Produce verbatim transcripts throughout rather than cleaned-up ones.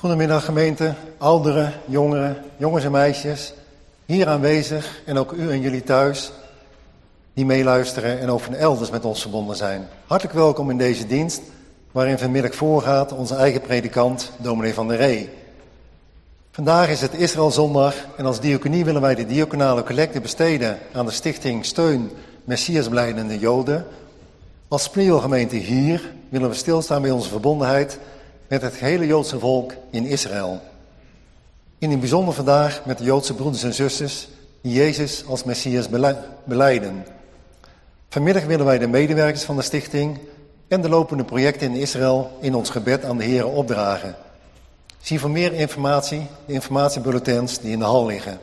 Goedemiddag gemeente, ouderen, jongeren, jongens en meisjes, hier aanwezig en ook u en jullie thuis die meeluisteren en ook van elders met ons verbonden zijn. Hartelijk welkom in deze dienst waarin vanmiddag voorgaat onze eigen predikant, dominee Van der Ree. Vandaag is het Israëlzondag en als diaconie willen wij de diaconale collecte besteden aan de stichting Steun Messiasblijdende Joden. Als Spreeuwgemeente hier willen we stilstaan bij onze verbondenheid met het gehele Joodse volk in Israël. In het bijzonder vandaag met de Joodse broeders en zusters die Jezus als Messias belijden. Vanmiddag willen wij de medewerkers van de stichting en de lopende projecten in Israël in ons gebed aan de Heer opdragen. Zie voor meer informatie de informatiebulletins die in de hal liggen.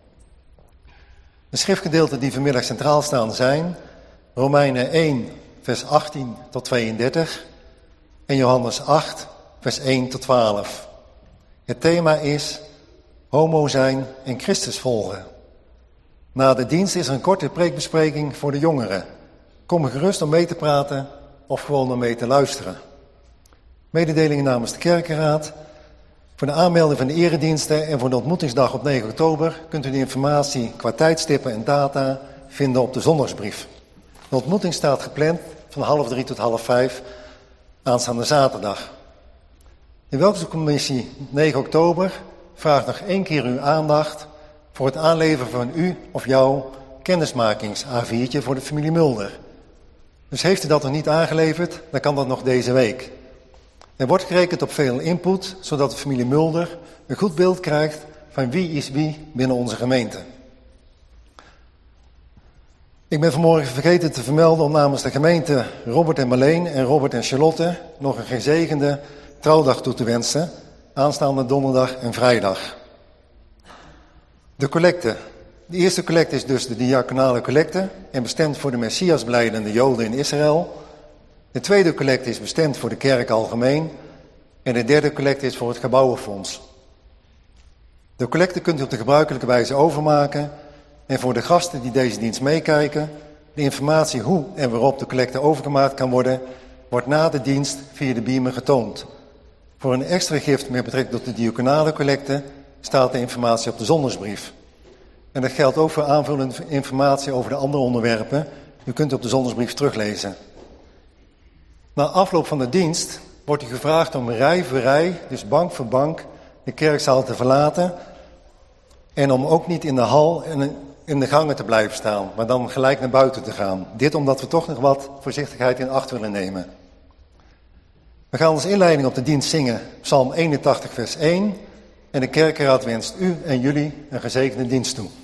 De schriftgedeelten die vanmiddag centraal staan zijn Romeinen één, vers achttien tot tweeëndertig en Johannes acht, vers één tot twaalf. Het thema is homo zijn en Christus volgen. Na de dienst is er een korte preekbespreking voor de jongeren. Kom gerust om mee te praten of gewoon om mee te luisteren. Mededelingen namens de kerkenraad. Voor de aanmelding van de erediensten en voor de ontmoetingsdag op negen oktober kunt u de informatie qua tijdstippen en data vinden op de zondagsbrief. De ontmoeting staat gepland van half drie tot half vijf aanstaande zaterdag. De Welkomstcommissie negen oktober vraagt nog één keer uw aandacht voor het aanleveren van u of jouw kennismakings-A viertje voor de familie Mulder. Dus heeft u dat nog niet aangeleverd, dan kan dat nog deze week. Er wordt gerekend op veel input, zodat de familie Mulder een goed beeld krijgt van wie is wie binnen onze gemeente. Ik ben vanmorgen vergeten te vermelden om namens de gemeente Robert en Marleen en Robert en Charlotte nog een gezegende trouwdag toe te wensen, aanstaande donderdag en vrijdag. De collecte. De eerste collecte is dus de diaconale collecte en bestemd voor de Messiasblijdende Joden in Israël. De tweede collecte is bestemd voor de kerk algemeen en de derde collecte is voor het gebouwenfonds. De collecte kunt u op de gebruikelijke wijze overmaken en voor de gasten die deze dienst meekijken, de informatie hoe en waarop de collecte overgemaakt kan worden, wordt na de dienst via de beamer getoond. Voor een extra gift met betrekking tot de diaconale collecte staat de informatie op de zondagsbrief. En dat geldt ook voor aanvullende informatie over de andere onderwerpen. U kunt op de zondagsbrief teruglezen. Na afloop van de dienst wordt u gevraagd om rij voor rij, dus bank voor bank, de kerkzaal te verlaten. En om ook niet in de hal en in de gangen te blijven staan, maar dan gelijk naar buiten te gaan. Dit omdat we toch nog wat voorzichtigheid in acht willen nemen. We gaan als inleiding op de dienst zingen Psalm eenentachtig vers één. En de kerkenraad wenst u en jullie een gezegende dienst toe.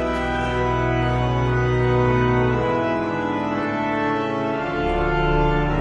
Thank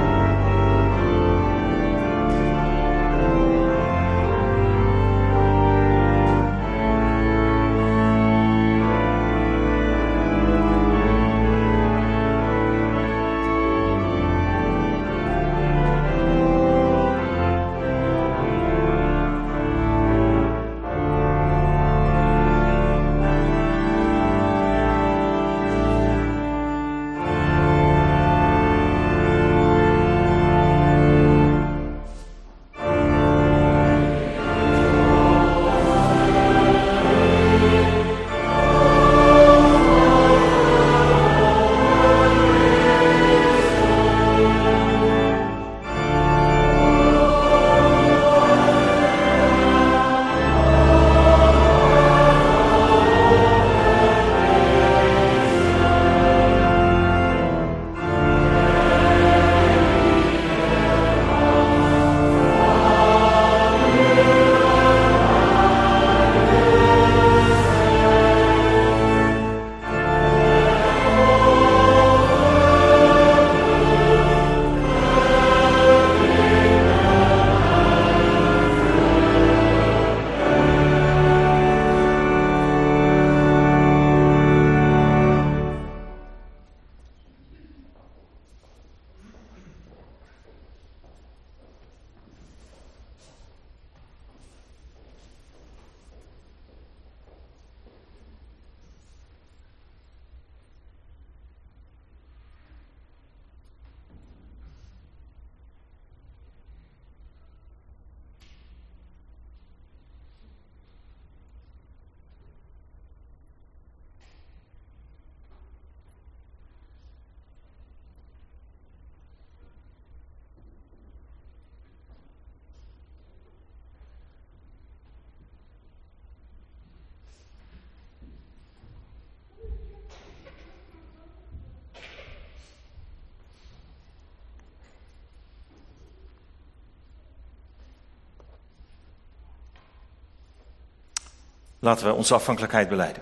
Laten we onze afhankelijkheid belijden.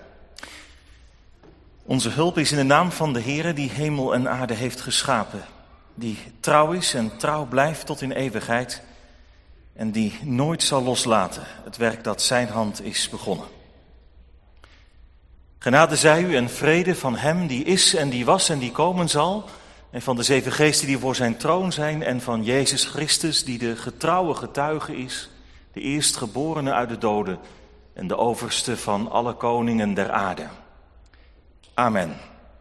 Onze hulp is in de naam van de Heere die hemel en aarde heeft geschapen. Die trouw is en trouw blijft tot in eeuwigheid. En die nooit zal loslaten het werk dat zijn hand is begonnen. Genade zij u en vrede van hem die is en die was en die komen zal. En van de zeven geesten die voor zijn troon zijn. En van Jezus Christus die de getrouwe getuige is. De eerstgeborene uit de doden. En de overste van alle koningen der aarde. Amen.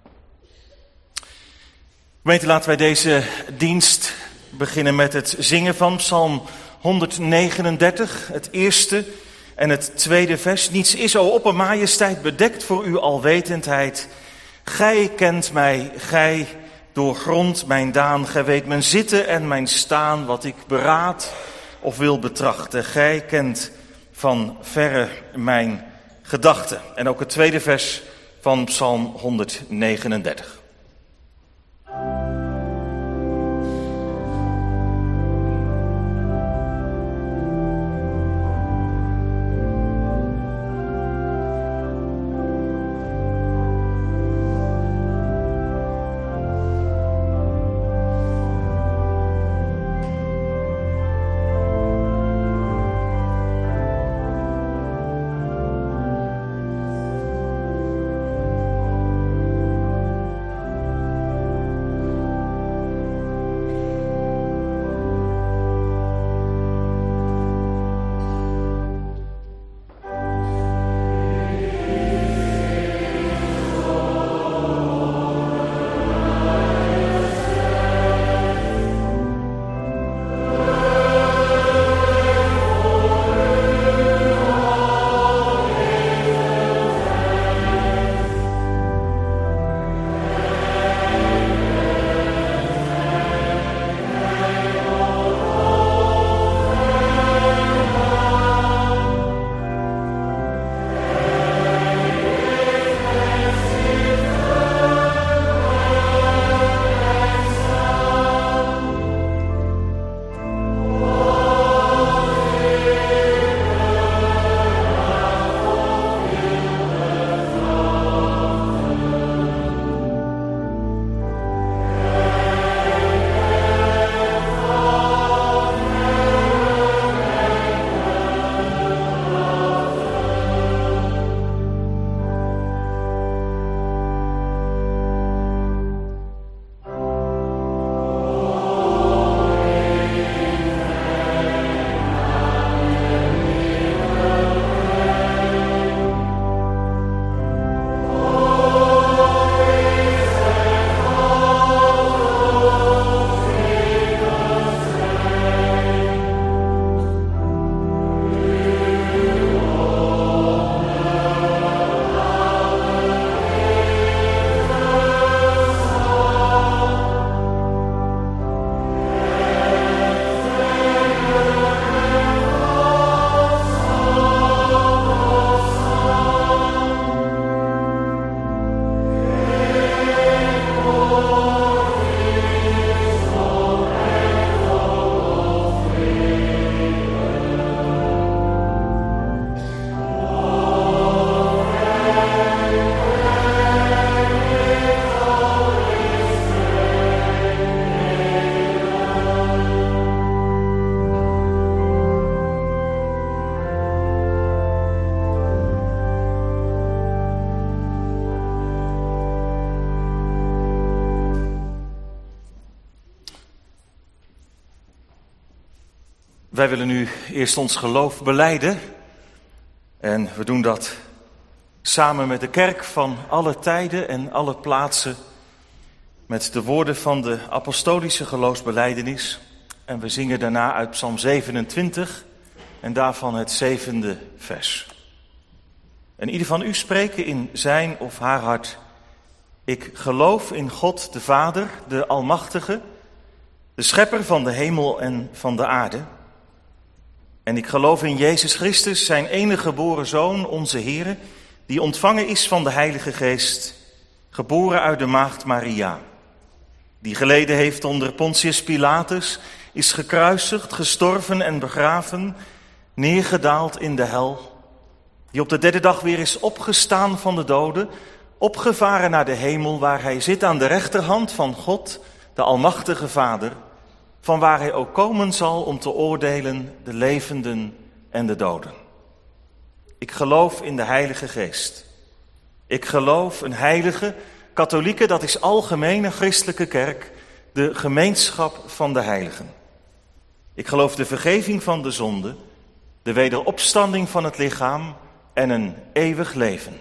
Gemeente, laten wij deze dienst beginnen met het zingen van Psalm honderdnegenendertig, het eerste en het tweede vers. Niets is, o oppermajesteit, bedekt voor uw alwetendheid. Gij kent mij, gij doorgrondt mijn daan. Gij weet mijn zitten en mijn staan, wat ik beraad of wil betrachten. Gij kent van verre mijn gedachten. En ook het tweede vers van Psalm honderdnegenendertig. Wij willen nu eerst ons geloof belijden. En we doen dat samen met de kerk van alle tijden en alle plaatsen. Met de woorden van de apostolische geloofsbelijdenis. En we zingen daarna uit Psalm zevenentwintig en daarvan het zevende vers. En ieder van u spreken in zijn of haar hart. Ik geloof in God de Vader, de Almachtige, de schepper van de hemel en van de aarde. En ik geloof in Jezus Christus, zijn enige geboren Zoon, onze Heere, die ontvangen is van de Heilige Geest, geboren uit de maagd Maria, die geleden heeft onder Pontius Pilatus, is gekruisigd, gestorven en begraven, neergedaald in de hel, Die op de derde dag weer is opgestaan van de doden, opgevaren naar de hemel, waar hij zit aan de rechterhand van God, de Almachtige Vader, van waar hij ook komen zal om te oordelen de levenden en de doden. Ik geloof in de Heilige Geest. Ik geloof een heilige, katholieke, dat is algemene christelijke kerk, de gemeenschap van de heiligen. Ik geloof de vergeving van de zonde, de wederopstanding van het lichaam en een eeuwig leven.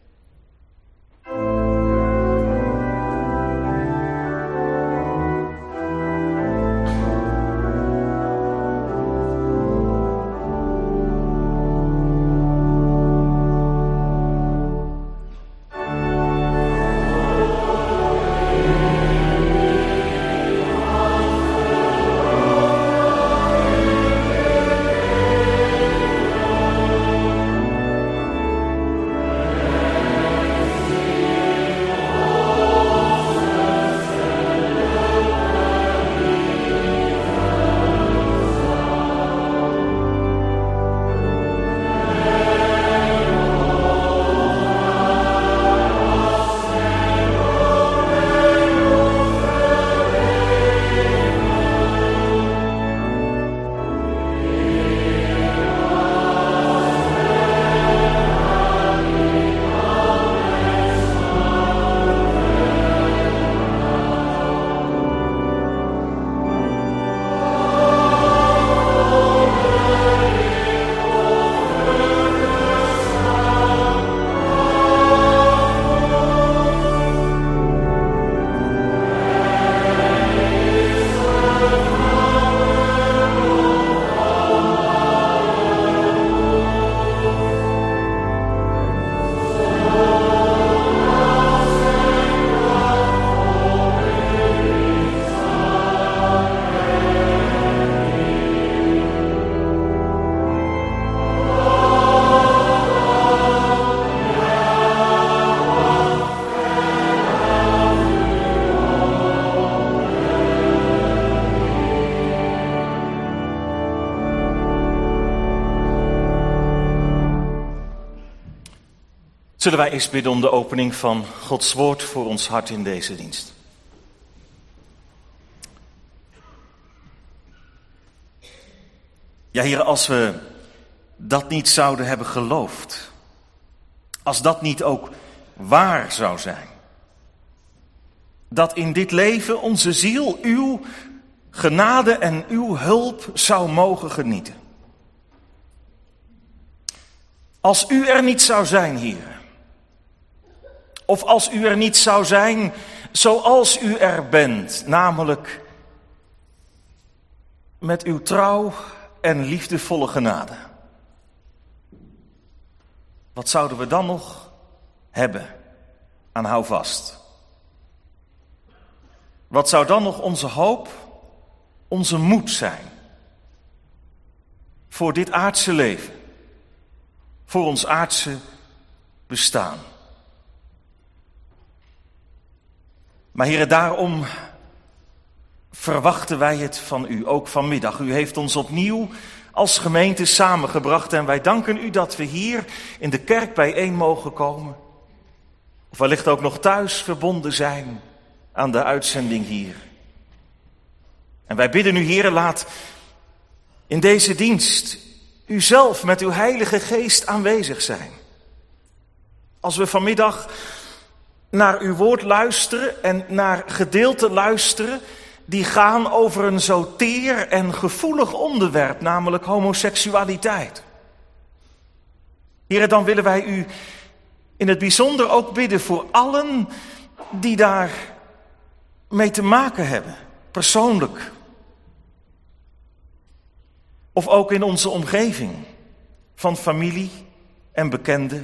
Zullen wij eens bidden om de opening van Gods woord voor ons hart in deze dienst. Ja, Heer, als we dat niet zouden hebben geloofd, als dat niet ook waar zou zijn, dat in dit leven onze ziel uw genade en uw hulp zou mogen genieten. Als u er niet zou zijn, Heer, of als u er niet zou zijn zoals u er bent, namelijk met uw trouw en liefdevolle genade. Wat zouden we dan nog hebben aan houvast? Wat zou dan nog onze hoop, onze moed zijn voor dit aardse leven, voor ons aardse bestaan? Maar Heere, daarom verwachten wij het van u, ook vanmiddag. U heeft ons opnieuw als gemeente samengebracht en wij danken u dat we hier in de kerk bijeen mogen komen. Of wellicht ook nog thuis verbonden zijn aan de uitzending hier. En wij bidden u, Heere, laat in deze dienst u zelf met uw Heilige Geest aanwezig zijn. Als we vanmiddag naar uw woord luisteren en naar gedeelten luisteren die gaan over een zo teer en gevoelig onderwerp, namelijk homoseksualiteit. Heere, dan willen wij u in het bijzonder ook bidden voor allen die daar mee te maken hebben, persoonlijk. Of ook in onze omgeving, van familie en bekenden.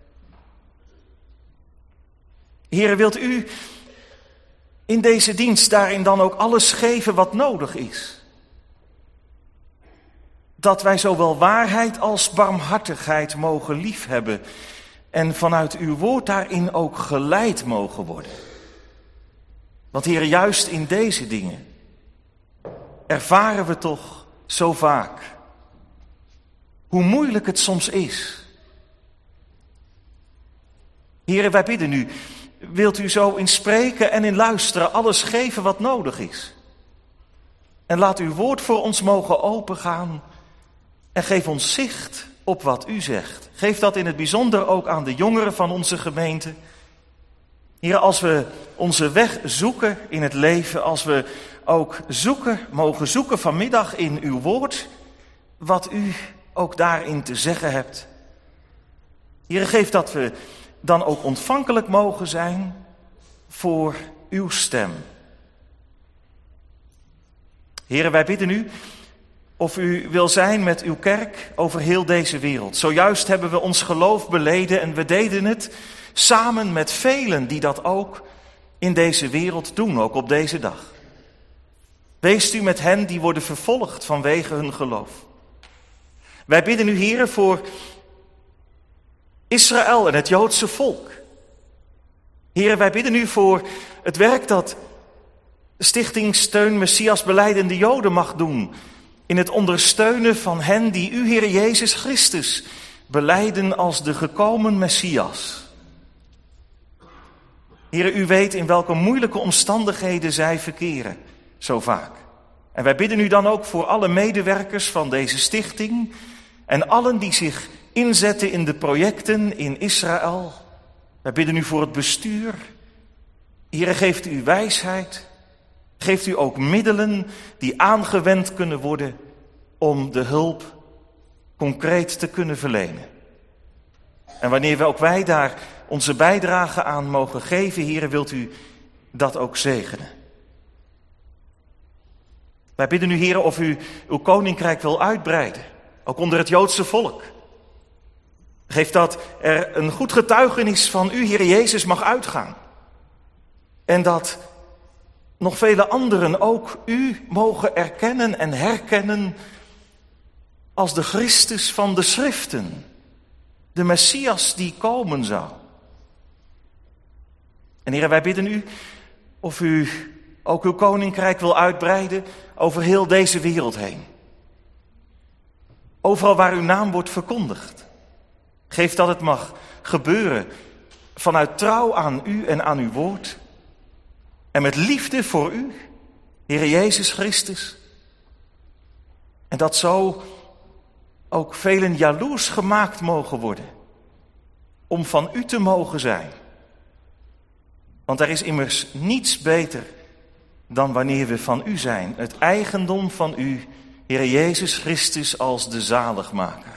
Heere, wilt u in deze dienst daarin dan ook alles geven wat nodig is? Dat wij zowel waarheid als barmhartigheid mogen liefhebben en vanuit uw woord daarin ook geleid mogen worden. Want Heere, juist in deze dingen ervaren we toch zo vaak hoe moeilijk het soms is Here, wij bidden u, wilt u zo in spreken en in luisteren alles geven wat nodig is. En laat uw woord voor ons mogen opengaan en geef ons zicht op wat u zegt. Geef dat in het bijzonder ook aan de jongeren van onze gemeente. Heer, als we onze weg zoeken in het leven, als we ook zoeken, mogen zoeken vanmiddag in uw woord, wat u ook daarin te zeggen hebt. Heer, geef dat we dan ook ontvankelijk mogen zijn voor uw stem. Heer, wij bidden u of u wil zijn met uw kerk over heel deze wereld. Zojuist hebben we ons geloof beleden en we deden het samen met velen die dat ook in deze wereld doen, ook op deze dag. Weest u met hen die worden vervolgd vanwege hun geloof. Wij bidden u, Heere, voor Israël en het Joodse volk. Heere, wij bidden u voor het werk dat de Stichting Steun Messias Belijdende Joden mag doen in het ondersteunen van hen die u, Heere Jezus Christus, belijden als de gekomen Messias. Heere, u weet in welke moeilijke omstandigheden zij verkeren, zo vaak. En wij bidden u dan ook voor alle medewerkers van deze stichting en allen die zich inzetten in de projecten in Israël. Wij bidden u voor het bestuur. Heere, geeft u wijsheid. Geeft u ook middelen die aangewend kunnen worden om de hulp concreet te kunnen verlenen. En wanneer we ook wij daar onze bijdrage aan mogen geven, Heere, wilt u dat ook zegenen. Wij bidden u, Heere, of u uw koninkrijk wil uitbreiden, ook onder het Joodse volk. Geef dat er een goed getuigenis van u, Heere Jezus, mag uitgaan. En dat nog vele anderen ook u mogen erkennen en herkennen als de Christus van de Schriften, de Messias die komen zou. En Heere, wij bidden u of u ook uw koninkrijk wil uitbreiden over heel deze wereld heen. Overal waar uw naam wordt verkondigd. Geef dat het mag gebeuren vanuit trouw aan u en aan uw woord. En met liefde voor u, Heere Jezus Christus. En dat zo ook velen jaloers gemaakt mogen worden om van u te mogen zijn. Want er is immers niets beter dan wanneer we van u zijn. Het eigendom van u, Heere Jezus Christus, als de zaligmaker.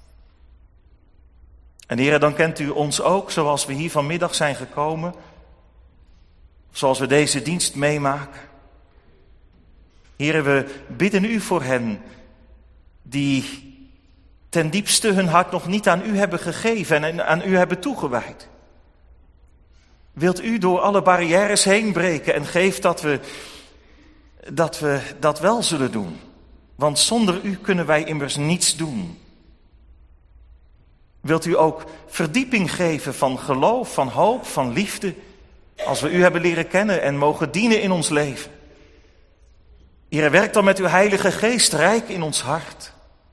En Heere, dan kent u ons ook zoals we hier vanmiddag zijn gekomen. Zoals we deze dienst meemaken. Heere, we bidden u voor hen die ten diepste hun hart nog niet aan u hebben gegeven en aan u hebben toegewijd. Wilt u door alle barrières heen breken en geef dat we, dat we dat wel zullen doen. Want zonder u kunnen wij immers niets doen. Wilt u ook verdieping geven van geloof, van hoop, van liefde, als we u hebben leren kennen en mogen dienen in ons leven. Heere, werk dan met uw Heilige Geest rijk in ons hart.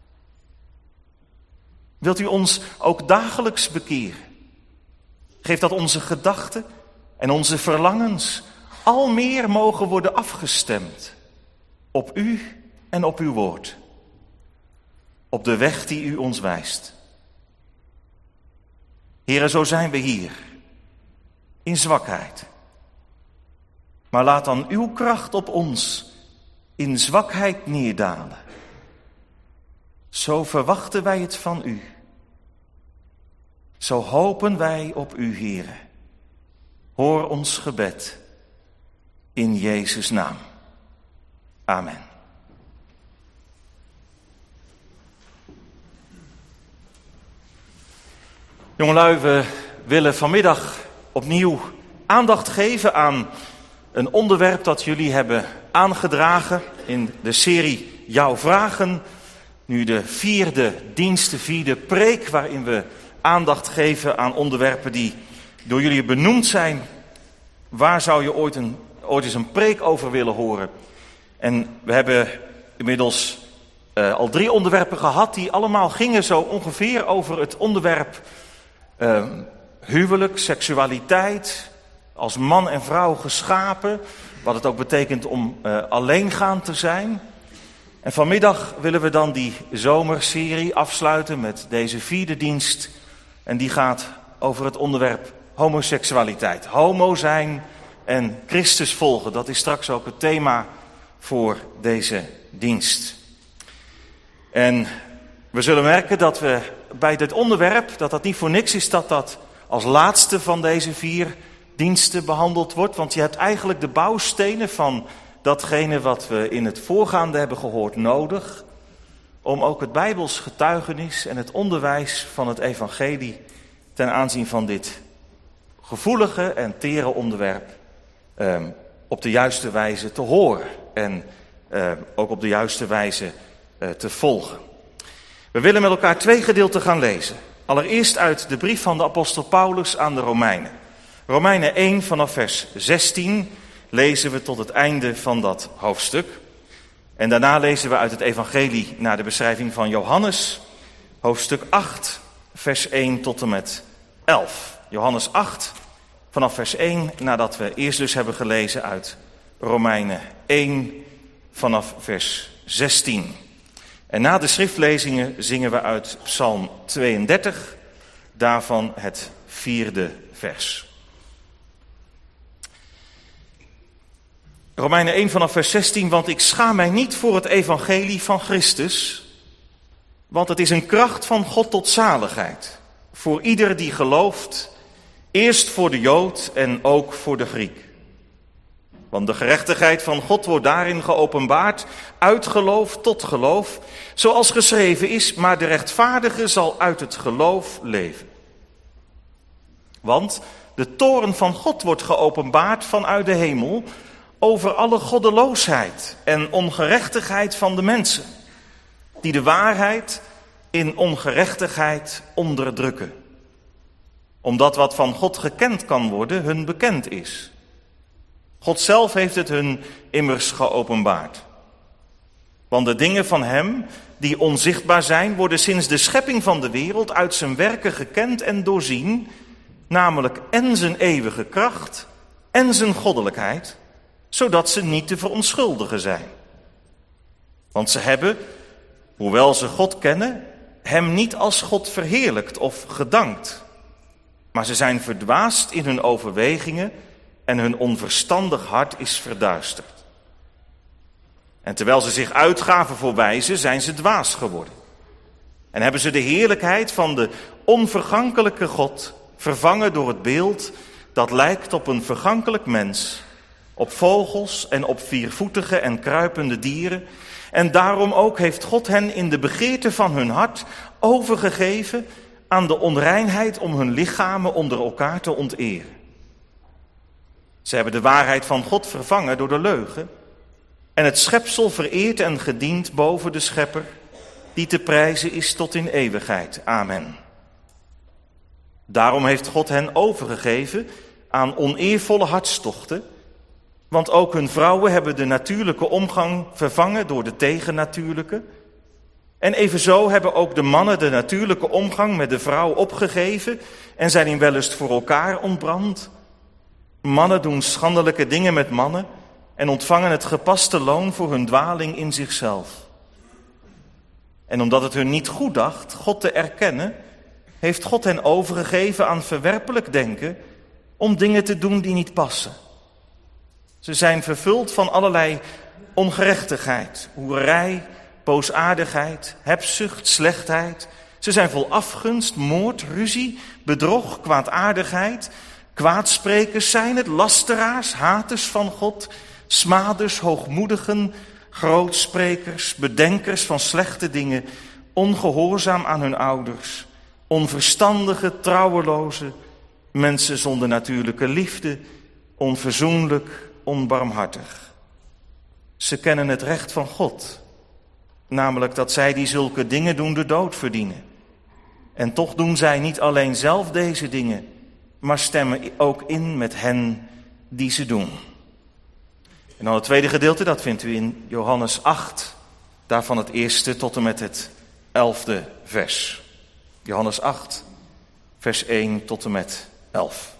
Wilt u ons ook dagelijks bekeren? Geef dat onze gedachten en onze verlangens al meer mogen worden afgestemd op u en op uw woord. Op de weg die u ons wijst. Heere, zo zijn we hier, in zwakheid. Maar laat dan uw kracht op ons in zwakheid neerdalen. Zo verwachten wij het van u. Zo hopen wij op u, Heere. Hoor ons gebed in Jezus' naam. Amen. Jongelui, we willen vanmiddag opnieuw aandacht geven aan een onderwerp dat jullie hebben aangedragen in de serie Jouw Vragen. Nu de vierde dienst, de vierde preek, waarin we aandacht geven aan onderwerpen die door jullie benoemd zijn. Waar zou je ooit, een, ooit eens een preek over willen horen? En we hebben inmiddels uh, al drie onderwerpen gehad die allemaal gingen zo ongeveer over het onderwerp uh, huwelijk, seksualiteit, als man en vrouw geschapen, wat het ook betekent om uh, alleengaand te zijn. En vanmiddag willen we dan die zomerserie afsluiten met deze vierde dienst. En die gaat over het onderwerp homoseksualiteit. Homo zijn en Christus volgen, dat is straks ook het thema voor deze dienst. En we zullen merken dat we bij dit onderwerp, dat dat niet voor niks is dat dat als laatste van deze vier diensten behandeld wordt. Want je hebt eigenlijk de bouwstenen van datgene wat we in het voorgaande hebben gehoord nodig, om ook het Bijbels getuigenis en het onderwijs van het evangelie ten aanzien van dit gevoelige en tere onderwerp eh, op de juiste wijze te horen en eh, ook op de juiste wijze eh, te volgen. We willen met elkaar twee gedeelten gaan lezen. Allereerst uit de brief van de apostel Paulus aan de Romeinen. Romeinen één vanaf vers zestien lezen we tot het einde van dat hoofdstuk. En daarna lezen we uit het evangelie naar de beschrijving van Johannes, hoofdstuk acht, vers één tot en met elf. Johannes acht, vanaf vers één, nadat we eerst dus hebben gelezen uit Romeinen één, vanaf vers zestien. En na de schriftlezingen zingen we uit Psalm tweeëndertig, daarvan het vierde vers. Romeinen één vanaf vers zestien, want ik schaam mij niet voor het evangelie van Christus, want het is een kracht van God tot zaligheid, voor ieder die gelooft, eerst voor de Jood en ook voor de Griek. Want de gerechtigheid van God wordt daarin geopenbaard, uit geloof tot geloof, zoals geschreven is, maar de rechtvaardige zal uit het geloof leven. Want de toorn van God wordt geopenbaard vanuit de hemel over alle goddeloosheid en ongerechtigheid van de mensen, die de waarheid in ongerechtigheid onderdrukken. Omdat wat van God gekend kan worden, hun bekend is. God zelf heeft het hun immers geopenbaard. Want de dingen van hem, die onzichtbaar zijn, worden sinds de schepping van de wereld uit zijn werken gekend en doorzien, namelijk en zijn eeuwige kracht en zijn goddelijkheid, zodat ze niet te verontschuldigen zijn. Want ze hebben, hoewel ze God kennen, hem niet als God verheerlijkt of gedankt. Maar ze zijn verdwaasd in hun overwegingen en hun onverstandig hart is verduisterd. En terwijl ze zich uitgaven voor wijzen, zijn ze dwaas geworden. En hebben ze de heerlijkheid van de onvergankelijke God vervangen door het beeld dat lijkt op een vergankelijk mens, op vogels en op viervoetige en kruipende dieren. En daarom ook heeft God hen in de begeerte van hun hart overgegeven aan de onreinheid om hun lichamen onder elkaar te onteren. Ze hebben de waarheid van God vervangen door de leugen en het schepsel vereerd en gediend boven de schepper, die te prijzen is tot in eeuwigheid. Amen. Daarom heeft God hen overgegeven aan oneervolle hartstochten, want ook hun vrouwen hebben de natuurlijke omgang vervangen door de tegennatuurlijke. En evenzo hebben ook de mannen de natuurlijke omgang met de vrouw opgegeven en zijn in wellust voor elkaar ontbrand. Mannen doen schandelijke dingen met mannen en ontvangen het gepaste loon voor hun dwaling in zichzelf. En omdat het hun niet goed dacht God te erkennen, heeft God hen overgegeven aan verwerpelijk denken om dingen te doen die niet passen. Ze zijn vervuld van allerlei ongerechtigheid, hoerij, boosaardigheid, hebzucht, slechtheid. Ze zijn vol afgunst, moord, ruzie, bedrog, kwaadaardigheid. Kwaadsprekers zijn het, lasteraars, haters van God, smaders, hoogmoedigen, grootsprekers, bedenkers van slechte dingen, ongehoorzaam aan hun ouders, onverstandige, trouweloze, mensen zonder natuurlijke liefde, onverzoenlijk, onbarmhartig. Ze kennen het recht van God, namelijk dat zij die zulke dingen doen de dood verdienen. En toch doen zij niet alleen zelf deze dingen, maar stemmen ook in met hen die ze doen. En dan het tweede gedeelte, dat vindt u in Johannes acht, daarvan het eerste tot en met het elfde vers. Johannes acht, vers één tot en met elf.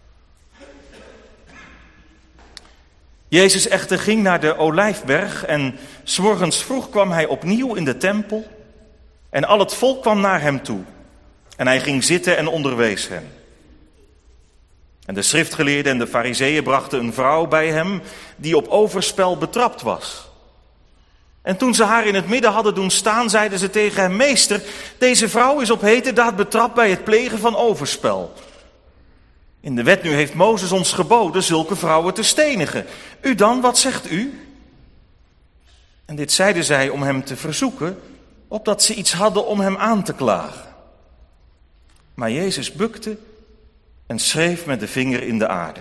Jezus echter ging naar de Olijfberg en 's morgens vroeg kwam hij opnieuw in de tempel en al het volk kwam naar hem toe. En hij ging zitten en onderwees hen. En de schriftgeleerden en de farizeeën brachten een vrouw bij hem die op overspel betrapt was. En toen ze haar in het midden hadden doen staan, zeiden ze tegen hem: Meester, deze vrouw is op heterdaad betrapt bij het plegen van overspel. In de wet nu heeft Mozes ons geboden zulke vrouwen te stenigen. U dan, wat zegt u? En dit zeiden zij om hem te verzoeken, opdat ze iets hadden om hem aan te klagen. Maar Jezus bukte en schreef met de vinger in de aarde.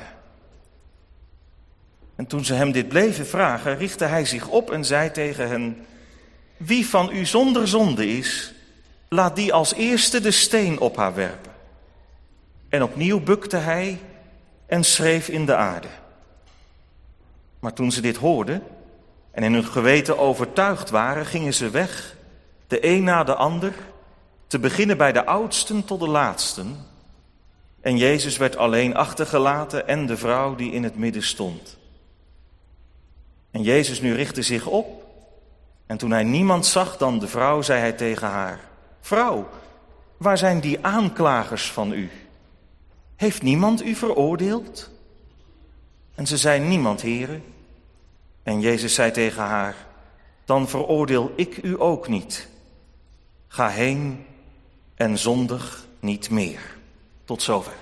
En toen ze hem dit bleven vragen, richtte hij zich op en zei tegen hen: Wie van u zonder zonde is, laat die als eerste de steen op haar werpen. En opnieuw bukte hij en schreef in de aarde. Maar toen ze dit hoorden en in hun geweten overtuigd waren, gingen ze weg, de een na de ander, te beginnen bij de oudsten tot de laatsten. En Jezus werd alleen achtergelaten en de vrouw die in het midden stond. En Jezus nu richtte zich op en toen hij niemand zag dan de vrouw, zei hij tegen haar: Vrouw, waar zijn die aanklagers van u? Heeft niemand u veroordeeld? En ze zei: Niemand, Heere. En Jezus zei tegen haar: Dan veroordeel ik u ook niet. Ga heen en zondig niet meer. Tot zover.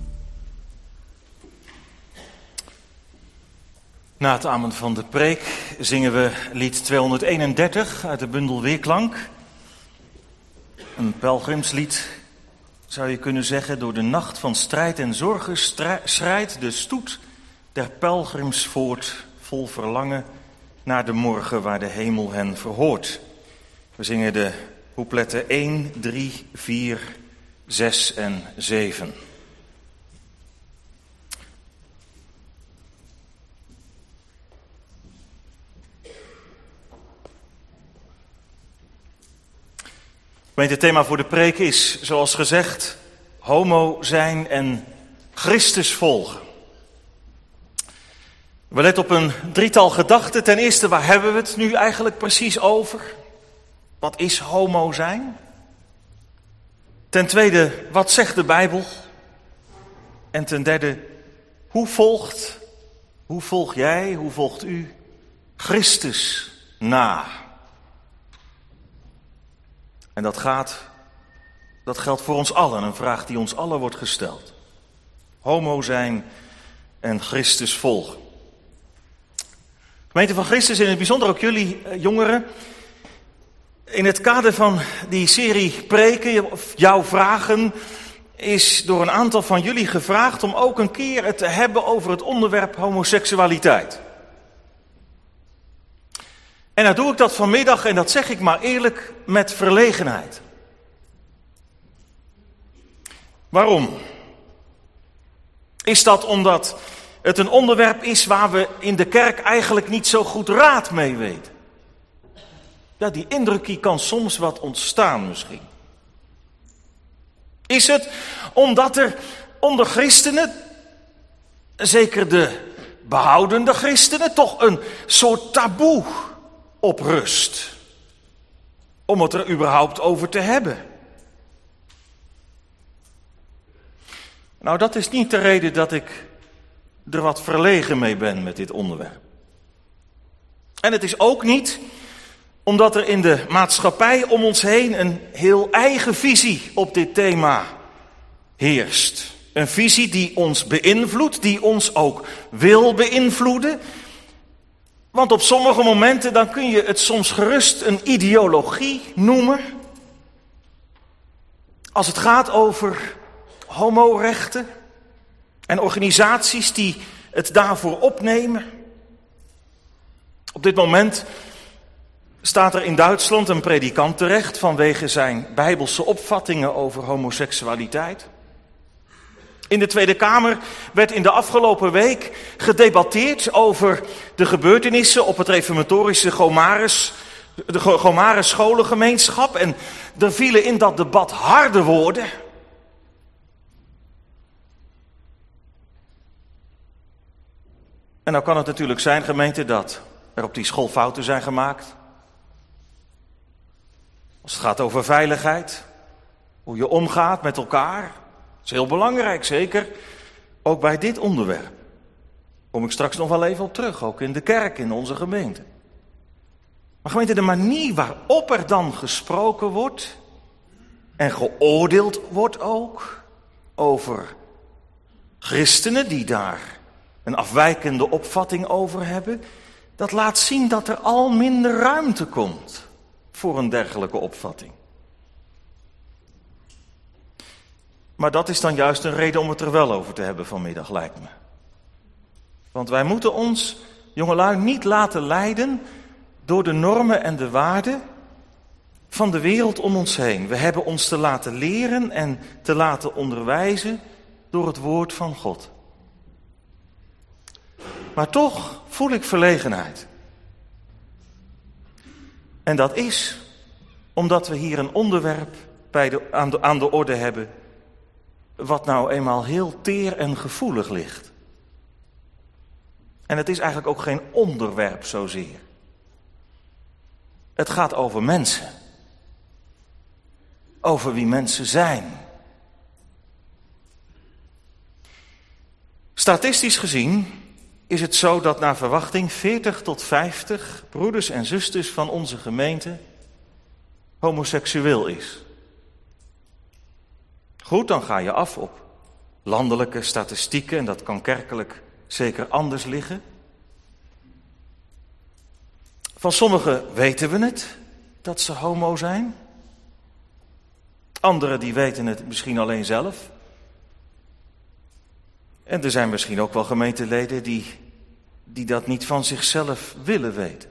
Na het amen van de preek zingen we lied tweehonderdeenendertig uit de bundel Weerklank. Een pelgrimslied, zou je kunnen zeggen. Door de nacht van strijd en zorgen schrijdt de stoet der pelgrims voort, vol verlangen naar de morgen waar de hemel hen verhoort. We zingen de coupletten één, drie, vier, zes en zeven. Het thema voor de preek is, zoals gezegd, homo zijn en Christus volgen. We letten op een drietal gedachten. Ten eerste, waar hebben we het nu eigenlijk precies over? Wat is homo zijn? Ten tweede, wat zegt de Bijbel? En ten derde, hoe volgt, hoe volg jij, hoe volgt u Christus na? En dat gaat, dat geldt voor ons allen, een vraag die ons allen wordt gesteld. Homo zijn en Christus volgen. Gemeente van Christus, in het bijzonder ook jullie eh, jongeren. In het kader van die serie preken, of jouw vragen, is door een aantal van jullie gevraagd om ook een keer het te hebben over het onderwerp homoseksualiteit. En nou doe ik dat vanmiddag, en dat zeg ik maar eerlijk, met verlegenheid. Waarom? Is dat omdat het een onderwerp is waar we in de kerk eigenlijk niet zo goed raad mee weten? Ja, die indruk die kan soms wat ontstaan misschien. Is het omdat er onder christenen, zeker de behoudende christenen, toch een soort taboe op rust? Om het er überhaupt over te hebben. Nou, dat is niet de reden dat ik er wat verlegen mee ben met dit onderwerp. En het is ook niet omdat er in de maatschappij om ons heen een heel eigen visie op dit thema heerst. Een visie die ons beïnvloedt, die ons ook wil beïnvloeden. Want op sommige momenten dan kun je het soms gerust een ideologie noemen. Als het gaat over homorechten en organisaties die het daarvoor opnemen. Op dit moment staat er in Duitsland een predikant terecht vanwege zijn bijbelse opvattingen over homoseksualiteit. In de Tweede Kamer werd in de afgelopen week gedebatteerd over de gebeurtenissen op het reformatorische Gomarus, de Gomarus scholengemeenschap. En er vielen in dat debat harde woorden. En nou kan het natuurlijk zijn, gemeente, dat er op die school fouten zijn gemaakt. Als het gaat over veiligheid, hoe je omgaat met elkaar. Dat is heel belangrijk, zeker ook bij dit onderwerp. Kom ik straks nog wel even op terug, ook in de kerk, in onze gemeente. Maar gemeente, de manier waarop er dan gesproken wordt en geoordeeld wordt ook over christenen die daar een afwijkende opvatting over hebben, dat laat zien dat er al minder ruimte komt voor een dergelijke opvatting. Maar dat is dan juist een reden om het er wel over te hebben vanmiddag, lijkt me. Want wij moeten ons, jongelui, niet laten leiden door de normen en de waarden van de wereld om ons heen. We hebben ons te laten leren en te laten onderwijzen door het woord van God. Maar toch voel ik verlegenheid. En dat is omdat we hier een onderwerp bij de, aan, de, aan de orde hebben wat nou eenmaal heel teer en gevoelig ligt. En het is eigenlijk ook geen onderwerp zozeer. Het gaat over mensen. Over wie mensen zijn. Statistisch gezien is het zo dat naar verwachting veertig tot vijftig broeders en zusters van onze gemeente homoseksueel is. Goed, dan ga je af op landelijke statistieken en dat kan kerkelijk zeker anders liggen. Van sommigen weten we het, dat ze homo zijn. Anderen die weten het misschien alleen zelf. En er zijn misschien ook wel gemeenteleden die, die dat niet van zichzelf willen weten.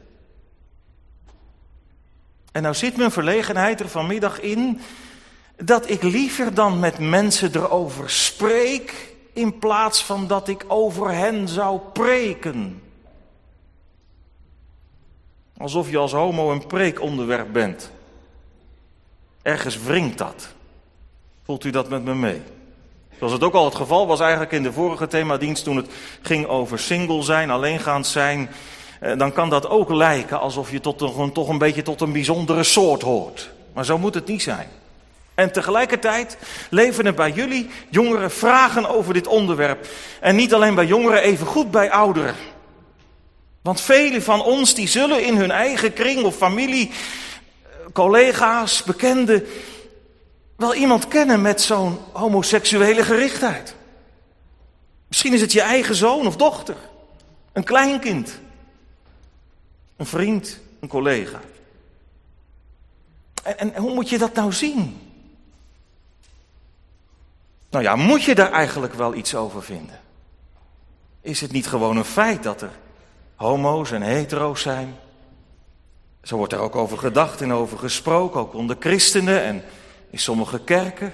En nou zit mijn verlegenheid er vanmiddag in dat ik liever dan met mensen erover spreek, in plaats van dat ik over hen zou preken. Alsof je als homo een preekonderwerp bent. Ergens wringt dat. Voelt u dat met me mee? Zoals het ook al het geval was eigenlijk in de vorige themadienst toen het ging over single zijn, alleengaand zijn. Dan kan dat ook lijken alsof je tot een, toch een beetje tot een bijzondere soort hoort. Maar zo moet het niet zijn. En tegelijkertijd leven er bij jullie jongeren vragen over dit onderwerp. En niet alleen bij jongeren, evengoed bij ouderen. Want velen van ons die zullen in hun eigen kring of familie, collega's, bekenden, wel iemand kennen met zo'n homoseksuele gerichtheid. Misschien is het je eigen zoon of dochter, een kleinkind, een vriend, een collega. En, en hoe moet je dat nou zien? Nou ja, moet je daar eigenlijk wel iets over vinden? Is het niet gewoon een feit dat er homo's en hetero's zijn? Zo wordt er ook over gedacht en over gesproken, ook onder christenen en in sommige kerken.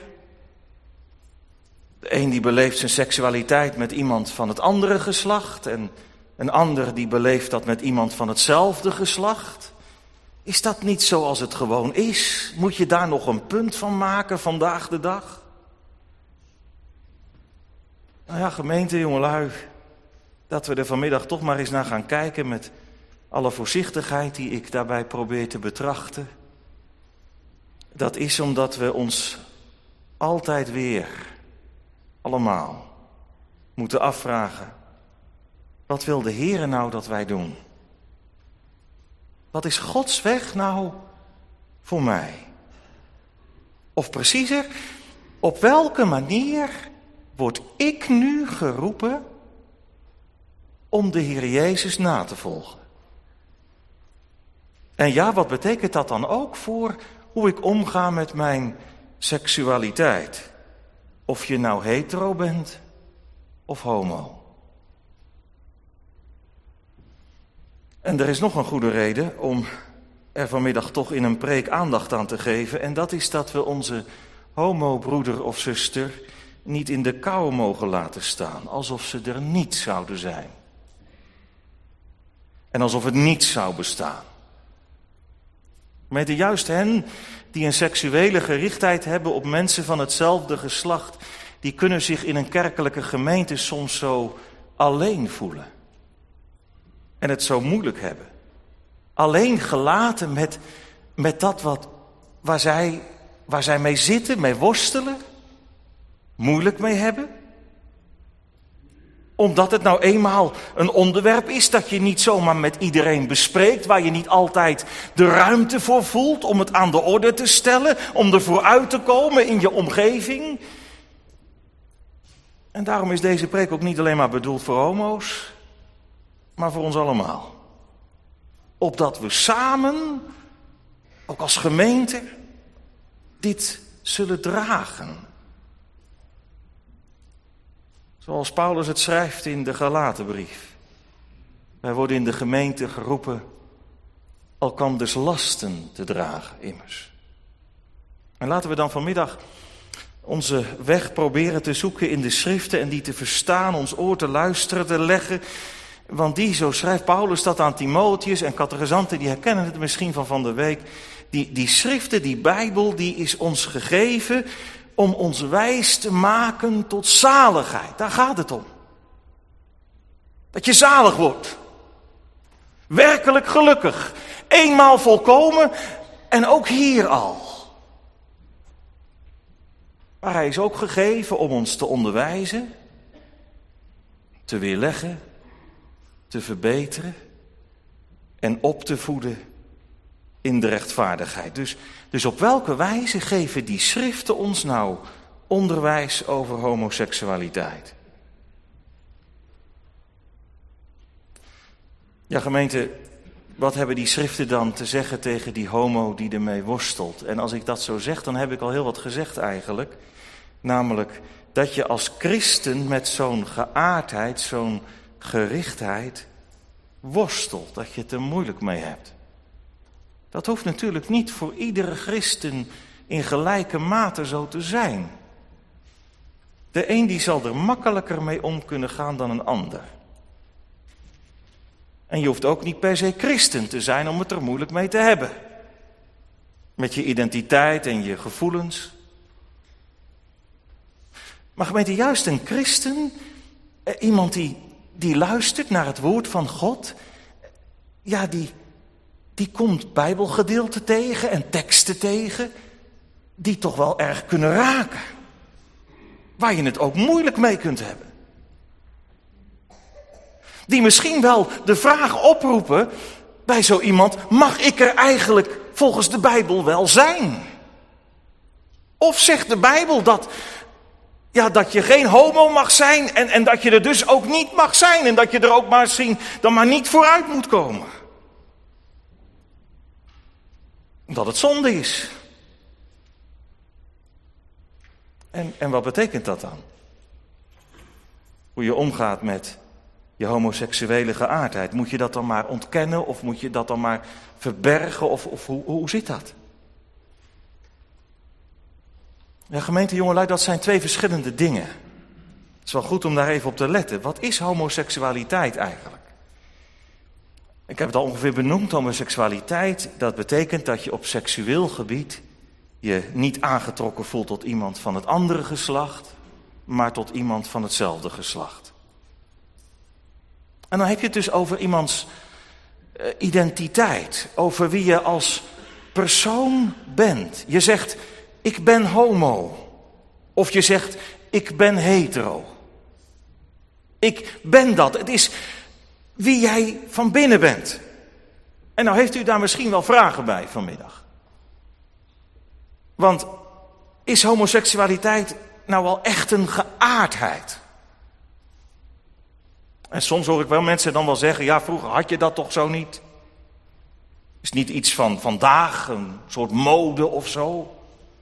De een die beleeft zijn seksualiteit met iemand van het andere geslacht en een ander die beleeft dat met iemand van hetzelfde geslacht. Is dat niet zoals het gewoon is? Moet je daar nog een punt van maken vandaag de dag? Nou ja, gemeente, jongelui, dat we er vanmiddag toch maar eens naar gaan kijken met alle voorzichtigheid die ik daarbij probeer te betrachten. Dat is omdat we ons altijd weer, allemaal, moeten afvragen. Wat wil de Heere nou dat wij doen? Wat is Gods weg nou voor mij? Of preciezer, op welke manier word ik nu geroepen om de Heer Jezus na te volgen? En ja, wat betekent dat dan ook voor hoe ik omga met mijn seksualiteit? Of je nou hetero bent of homo. En er is nog een goede reden om er vanmiddag toch in een preek aandacht aan te geven. En dat is dat we onze homobroeder of zuster niet in de kou mogen laten staan. Alsof ze er niet zouden zijn. En alsof het niet zou bestaan. Met juist hen die een seksuele gerichtheid hebben op mensen van hetzelfde geslacht, die kunnen zich in een kerkelijke gemeente soms zo alleen voelen. En het zo moeilijk hebben. Alleen gelaten met, met dat wat, waar, zij, waar zij mee zitten, mee worstelen. Moeilijk mee hebben. Omdat het nou eenmaal een onderwerp is dat je niet zomaar met iedereen bespreekt. Waar je niet altijd de ruimte voor voelt om het aan de orde te stellen. Om er vooruit te komen in je omgeving. En daarom is deze preek ook niet alleen maar bedoeld voor homo's. Maar voor ons allemaal. Opdat we samen, ook als gemeente, dit zullen dragen. Zoals Paulus het schrijft in de Galatenbrief. Wij worden in de gemeente geroepen elkanders lasten te dragen, immers. En laten we dan vanmiddag onze weg proberen te zoeken in de schriften en die te verstaan, ons oor te luisteren, te leggen. Want die, zo schrijft Paulus dat aan Timotheus en catechisanten, die herkennen het misschien van van de week. Die, die schriften, die Bijbel, die is ons gegeven om ons wijs te maken tot zaligheid. Daar gaat het om. Dat je zalig wordt. Werkelijk gelukkig. Eenmaal volkomen en ook hier al. Maar hij is ook gegeven om ons te onderwijzen, te weerleggen, te verbeteren en op te voeden in de rechtvaardigheid. Dus, dus op welke wijze geven die schriften ons nou onderwijs over homoseksualiteit? Ja, gemeente, wat hebben die schriften dan te zeggen tegen die homo die ermee worstelt? En als ik dat zo zeg, dan heb ik al heel wat gezegd eigenlijk. Namelijk dat je als christen met zo'n geaardheid, zo'n gerichtheid worstelt. Dat je het er moeilijk mee hebt. Dat hoeft natuurlijk niet voor iedere christen in gelijke mate zo te zijn. De een die zal er makkelijker mee om kunnen gaan dan een ander. En je hoeft ook niet per se christen te zijn om het er moeilijk mee te hebben. Met je identiteit en je gevoelens. Maar gemeente, juist een christen, iemand die, die luistert naar het woord van God, ja, die, die komt bijbelgedeelten tegen en teksten tegen, die toch wel erg kunnen raken. Waar je het ook moeilijk mee kunt hebben. Die misschien wel de vraag oproepen bij zo iemand, mag ik er eigenlijk volgens de Bijbel wel zijn? Of zegt de Bijbel dat, ja, dat je geen homo mag zijn en, en dat je er dus ook niet mag zijn en dat je er ook maar misschien dan maar niet vooruit moet komen? Dat het zonde is. En, en wat betekent dat dan? Hoe je omgaat met je homoseksuele geaardheid. Moet je dat dan maar ontkennen of moet je dat dan maar verbergen of, of hoe, hoe zit dat? Ja, gemeente jongelui, dat zijn twee verschillende dingen. Het is wel goed om daar even op te letten. Wat is homoseksualiteit eigenlijk? Ik heb het al ongeveer benoemd, homoseksualiteit. Dat betekent dat je op seksueel gebied je niet aangetrokken voelt tot iemand van het andere geslacht, maar tot iemand van hetzelfde geslacht. En dan heb je het dus over iemands uh, identiteit, over wie je als persoon bent. Je zegt, ik ben homo. Of je zegt, ik ben hetero. Ik ben dat. Het is wie jij van binnen bent. En nou heeft u daar misschien wel vragen bij vanmiddag. Want is homoseksualiteit nou wel echt een geaardheid? En soms hoor ik wel mensen dan wel zeggen, ja, vroeger had je dat toch zo niet? Is niet iets van vandaag, een soort mode of zo?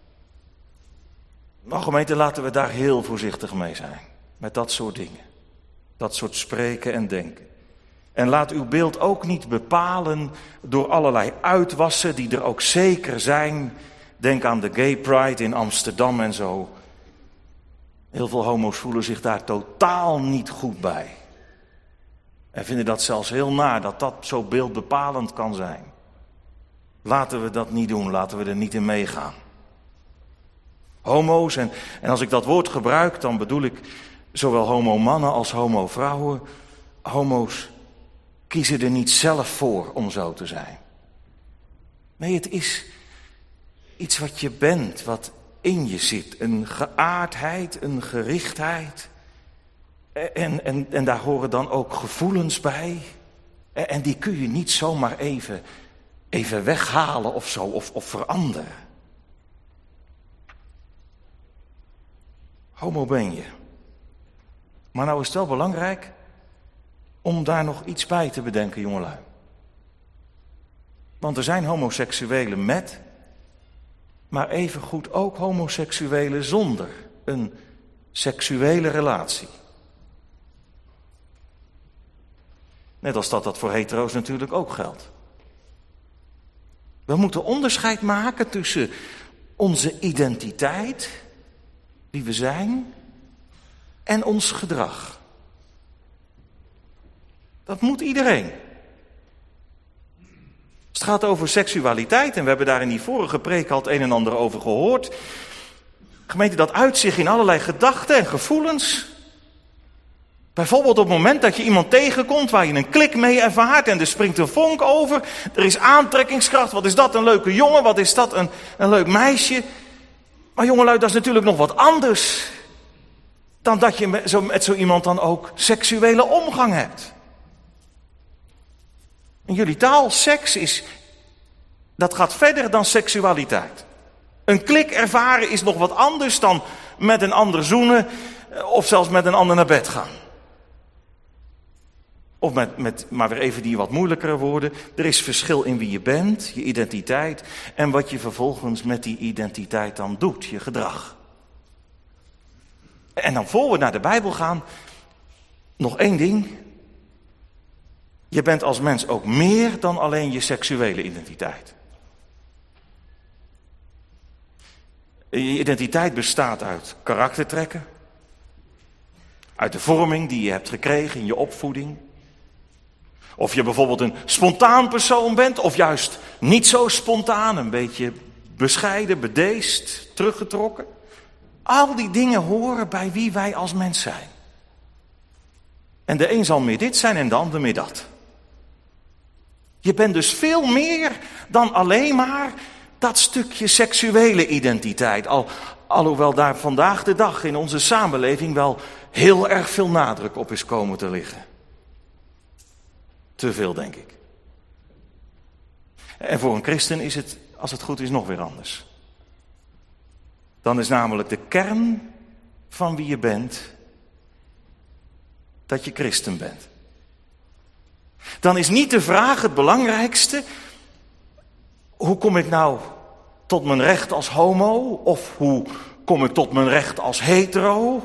Nou gemeente, laten we daar heel voorzichtig mee zijn. Met dat soort dingen. Dat soort spreken en denken. En laat uw beeld ook niet bepalen door allerlei uitwassen die er ook zeker zijn. Denk aan de Gay Pride in Amsterdam en zo. Heel veel homo's voelen zich daar totaal niet goed bij. En vinden dat zelfs heel naar, dat dat zo beeldbepalend kan zijn. Laten we dat niet doen, laten we er niet in meegaan. Homo's, en, en als ik dat woord gebruik, dan bedoel ik zowel homo-mannen als homo-vrouwen. Homo's kiezen er niet zelf voor om zo te zijn. Nee, het is iets wat je bent, wat in je zit. Een geaardheid, een gerichtheid. En, en, en daar horen dan ook gevoelens bij. En die kun je niet zomaar even, even weghalen of zo, of, of veranderen. Homo ben je. Maar nou is het wel belangrijk om daar nog iets bij te bedenken, jongelui. Want er zijn homoseksuelen met, maar evengoed ook homoseksuelen zonder een seksuele relatie. Net als dat dat voor hetero's natuurlijk ook geldt. We moeten onderscheid maken tussen onze identiteit, wie we zijn, en ons gedrag. Dat moet iedereen. Als het gaat over seksualiteit, en we hebben daar in die vorige preek al het een en ander over gehoord. Gemeente, dat uit zich in allerlei gedachten en gevoelens. Bijvoorbeeld op het moment dat je iemand tegenkomt waar je een klik mee ervaart en er springt een vonk over. Er is aantrekkingskracht, wat is dat een leuke jongen, wat is dat een, een leuk meisje. Maar jongelui, dat is natuurlijk nog wat anders dan dat je met zo, met zo iemand dan ook seksuele omgang hebt. In jullie taal, seks is, dat gaat verder dan seksualiteit. Een klik ervaren is nog wat anders dan met een ander zoenen of zelfs met een ander naar bed gaan. Of met, met maar weer even die wat moeilijkere woorden. Er is verschil in wie je bent, je identiteit, en wat je vervolgens met die identiteit dan doet, je gedrag. En dan voor we naar de Bijbel gaan, nog één ding. Je bent als mens ook meer dan alleen je seksuele identiteit. Je identiteit bestaat uit karaktertrekken, uit de vorming die je hebt gekregen in je opvoeding. Of je bijvoorbeeld een spontaan persoon bent, of juist niet zo spontaan, een beetje bescheiden, bedeesd, teruggetrokken. Al die dingen horen bij wie wij als mens zijn. En de een zal meer dit zijn en de ander meer dat. Je bent dus veel meer dan alleen maar dat stukje seksuele identiteit. Al, alhoewel daar vandaag de dag in onze samenleving wel heel erg veel nadruk op is komen te liggen. Te veel, denk ik. En voor een christen is het, als het goed is, nog weer anders. Dan is namelijk de kern van wie je bent, dat je christen bent. Dan is niet de vraag het belangrijkste, hoe kom ik nou tot mijn recht als homo? Of hoe kom ik tot mijn recht als hetero?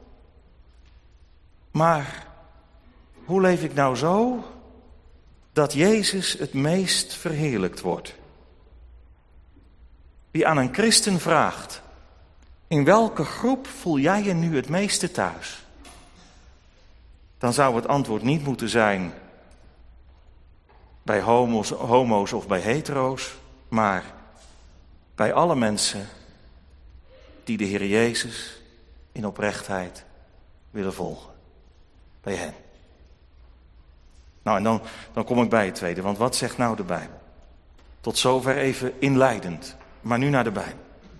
Maar hoe leef ik nou zo dat Jezus het meest verheerlijkt wordt? Wie aan een christen vraagt, in welke groep voel jij je nu het meeste thuis? Dan zou het antwoord niet moeten zijn bij homo's, homo's of bij hetero's, maar bij alle mensen die de Heer Jezus in oprechtheid willen volgen. Bij hen. Nou, en dan, dan kom ik bij het tweede, want wat zegt nou de Bijbel? Tot zover even inleidend, maar nu naar de Bijbel.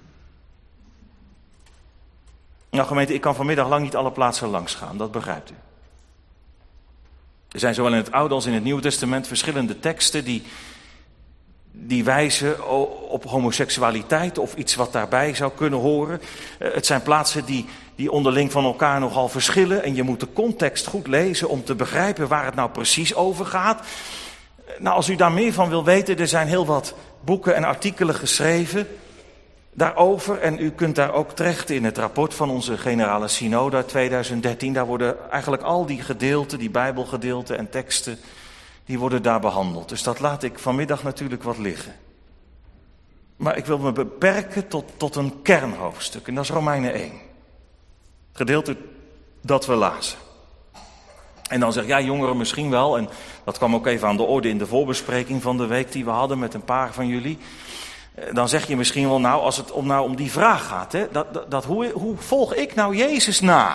Nou gemeente, ik kan vanmiddag lang niet alle plaatsen langs gaan, dat begrijpt u. Er zijn zowel in het Oude als in het Nieuwe Testament verschillende teksten die, die wijzen op homoseksualiteit of iets wat daarbij zou kunnen horen. Het zijn plaatsen die, die onderling van elkaar nogal verschillen en je moet de context goed lezen om te begrijpen waar het nou precies over gaat. Nou, als u daar meer van wil weten, er zijn heel wat boeken en artikelen geschreven daarover. En u kunt daar ook terecht in het rapport van onze Generale Synode uit tweeduizend dertien. Daar worden eigenlijk al die gedeelten, die Bijbelgedeelten en teksten, die worden daar behandeld. Dus dat laat ik vanmiddag natuurlijk wat liggen. Maar ik wil me beperken tot, tot een kernhoofdstuk. En dat is Romeinen één. Het gedeelte dat we lazen. En dan zeg ja, jongeren misschien wel. En dat kwam ook even aan de orde in de voorbespreking van de week die we hadden met een paar van jullie. Dan zeg je misschien wel, nou, als het om, nou, om die vraag gaat, hè, dat, dat, dat, hoe, hoe volg ik nou Jezus na?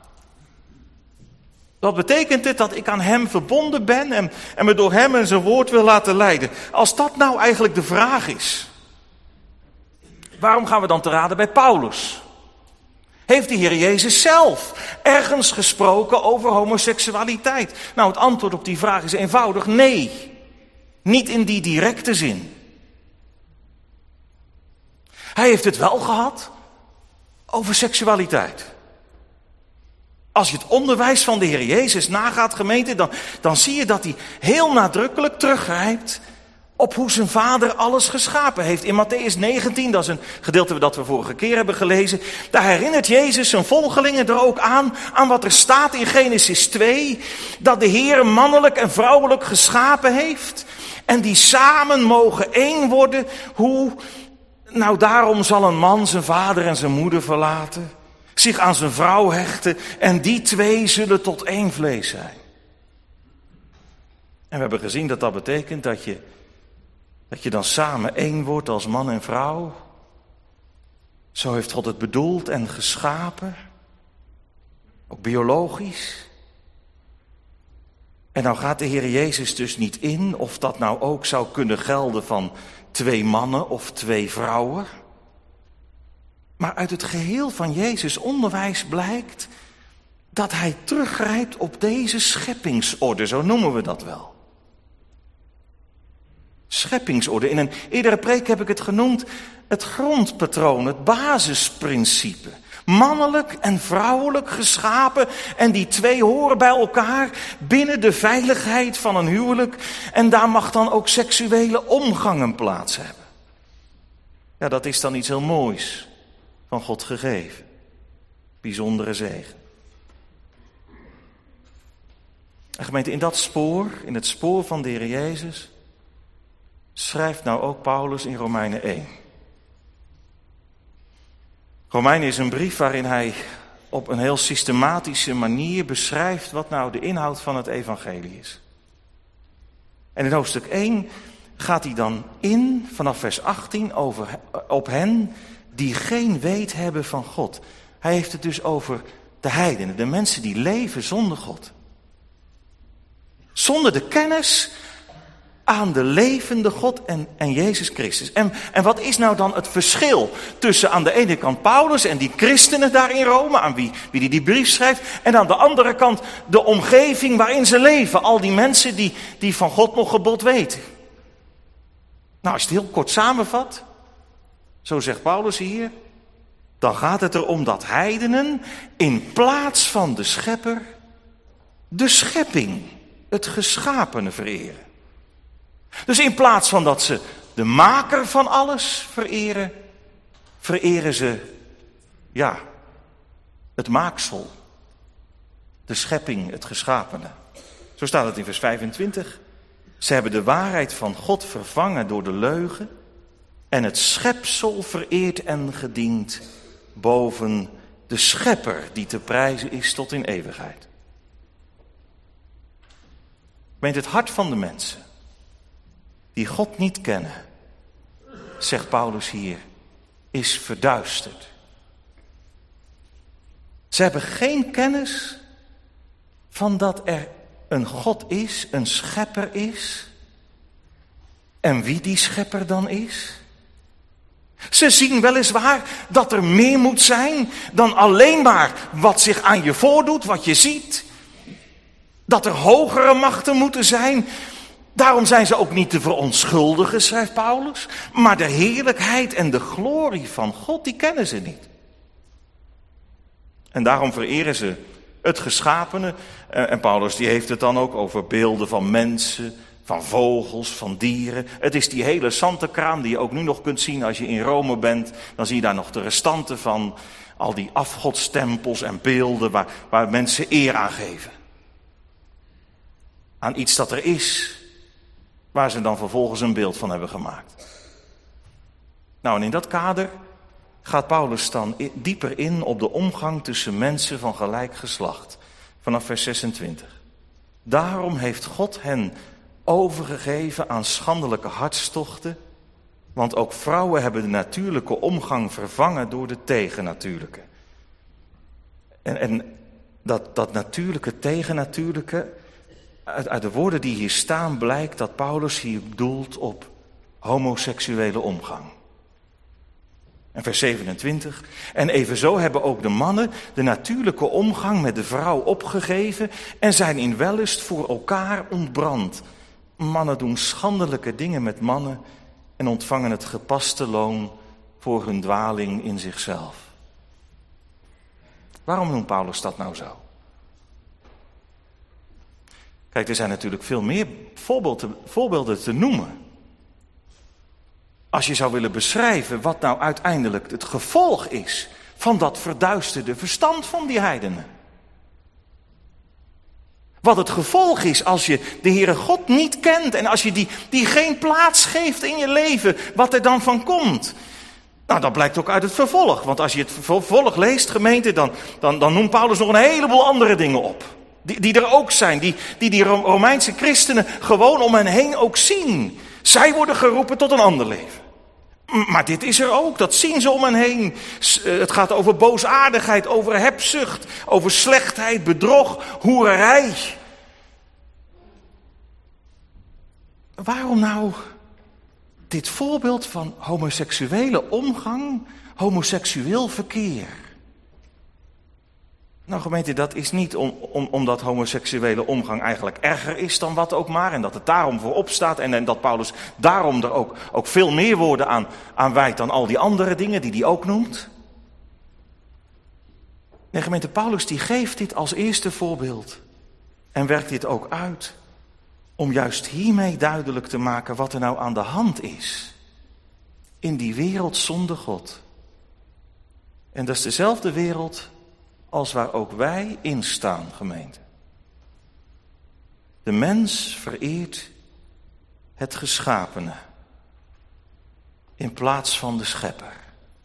Wat betekent het dat ik aan hem verbonden ben en, en me door hem en zijn woord wil laten leiden? Als dat nou eigenlijk de vraag is, waarom gaan we dan te raden bij Paulus? Heeft de Heer Jezus zelf ergens gesproken over homoseksualiteit? Nou, het antwoord op die vraag is eenvoudig nee. Niet in die directe zin. Hij heeft het wel gehad over seksualiteit. Als je het onderwijs van de Heer Jezus nagaat, gemeente, dan, dan zie je dat hij heel nadrukkelijk teruggrijpt op hoe zijn vader alles geschapen heeft. In Mattheüs negentien, dat is een gedeelte dat we vorige keer hebben gelezen, daar herinnert Jezus zijn volgelingen er ook aan, aan wat er staat in Genesis twee, dat de Heer mannelijk en vrouwelijk geschapen heeft en die samen mogen één worden. Hoe? Nou, daarom zal een man zijn vader en zijn moeder verlaten, zich aan zijn vrouw hechten en die twee zullen tot één vlees zijn. En we hebben gezien dat dat betekent dat je, dat je dan samen één wordt als man en vrouw. Zo heeft God het bedoeld en geschapen, ook biologisch. En nou gaat de Heer Jezus dus niet in of dat nou ook zou kunnen gelden van twee mannen of twee vrouwen. Maar uit het geheel van Jezus' onderwijs blijkt dat hij teruggrijpt op deze scheppingsorde, zo noemen we dat wel. Scheppingsorde. In een eerdere preek heb ik het genoemd het grondpatroon, het basisprincipe. Mannelijk en vrouwelijk geschapen en die twee horen bij elkaar binnen de veiligheid van een huwelijk. En daar mag dan ook seksuele omgangen plaats hebben. Ja, dat is dan iets heel moois van God gegeven. Bijzondere zegen. En gemeente, in dat spoor, in het spoor van de Heer Jezus, schrijft nou ook Paulus in Romeinen één. Romeinen is een brief waarin hij op een heel systematische manier beschrijft wat nou de inhoud van het evangelie is. En in hoofdstuk één gaat hij dan in, vanaf vers achttien, over, op hen die geen weet hebben van God. Hij heeft het dus over de heidenen, de mensen die leven zonder God. Zonder de kennis aan de levende God en, en Jezus Christus. En, en wat is nou dan het verschil tussen aan de ene kant Paulus en die christenen daar in Rome, aan wie, wie die, die brief schrijft, en aan de andere kant de omgeving waarin ze leven. Al die mensen die, die van God nog gebod weten. Nou, als je het heel kort samenvat, zo zegt Paulus hier, dan gaat het erom dat heidenen in plaats van de schepper de schepping, het geschapene vereren. Dus in plaats van dat ze de maker van alles vereren, vereren ze, ja, het maaksel, de schepping, het geschapene. Zo staat het in vers vijfentwintig. Ze hebben de waarheid van God vervangen door de leugen en het schepsel vereerd en gediend boven de schepper die te prijzen is tot in eeuwigheid. Meent het hart van de mensen die God niet kennen, zegt Paulus hier, is verduisterd. Ze hebben geen kennis van dat er een God is, een schepper is. En wie die schepper dan is? Ze zien weliswaar dat er meer moet zijn dan alleen maar wat zich aan je voordoet, wat je ziet. Dat er hogere machten moeten zijn. Daarom zijn ze ook niet te verontschuldigen, schrijft Paulus. Maar de heerlijkheid en de glorie van God, die kennen ze niet. En daarom vereren ze het geschapene. En Paulus die heeft het dan ook over beelden van mensen, van vogels, van dieren. Het is die hele zantenkraam die je ook nu nog kunt zien als je in Rome bent. Dan zie je daar nog de restanten van al die afgodstempels en beelden waar, waar mensen eer aan geven. Aan iets dat er is, waar ze dan vervolgens een beeld van hebben gemaakt. Nou, en in dat kader gaat Paulus dan dieper in op de omgang tussen mensen van gelijk geslacht. Vanaf vers zesentwintig. Daarom heeft God hen overgegeven aan schandelijke hartstochten, want ook vrouwen hebben de natuurlijke omgang vervangen door de tegennatuurlijke. En, en dat, dat natuurlijke, tegennatuurlijke, uit, uit de woorden die hier staan blijkt dat Paulus hier doelt op homoseksuele omgang. En vers zevenentwintig. En evenzo hebben ook de mannen de natuurlijke omgang met de vrouw opgegeven en zijn in wellust voor elkaar ontbrand. Mannen doen schandelijke dingen met mannen en ontvangen het gepaste loon voor hun dwaling in zichzelf. Waarom noemt Paulus dat nou zo? Kijk, er zijn natuurlijk veel meer voorbeelden, voorbeelden te noemen. Als je zou willen beschrijven wat nou uiteindelijk het gevolg is van dat verduisterde verstand van die heidenen. Wat het gevolg is als je de Heere God niet kent en als je die, die geen plaats geeft in je leven, wat er dan van komt. Nou, dat blijkt ook uit het vervolg. Want als je het vervolg leest, gemeente, dan, dan, dan noemt Paulus nog een heleboel andere dingen op. Die, die er ook zijn, die, die die Romeinse christenen gewoon om hen heen ook zien. Zij worden geroepen tot een ander leven. Maar dit is er ook, dat zien ze om hen heen. Het gaat over boosaardigheid, over hebzucht, over slechtheid, bedrog, hoererij. Waarom nou dit voorbeeld van homoseksuele omgang, homoseksueel verkeer? Nou gemeente, dat is niet om, om, omdat homoseksuele omgang eigenlijk erger is dan wat ook maar. En dat het daarom voorop staat en, en dat Paulus daarom er ook, ook veel meer woorden aan, aan wijdt dan al die andere dingen die hij ook noemt. De gemeente Paulus die geeft dit als eerste voorbeeld en werkt dit ook uit om juist hiermee duidelijk te maken wat er nou aan de hand is in die wereld zonder God. En dat is dezelfde wereld als waar ook wij in staan, gemeente. De mens vereert het geschapene in plaats van de schepper.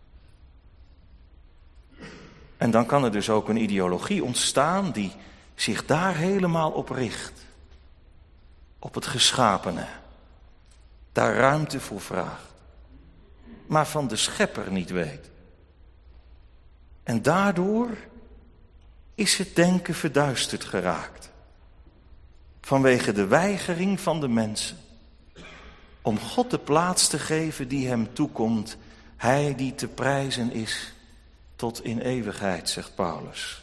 En dan kan er dus ook een ideologie ontstaan die zich daar helemaal op richt. Op het geschapene. Daar ruimte voor vraagt. Maar van de schepper niet weet. En daardoor is het denken verduisterd geraakt. Vanwege de weigering van de mensen. Om God de plaats te geven die hem toekomt. Hij die te prijzen is tot in eeuwigheid, zegt Paulus.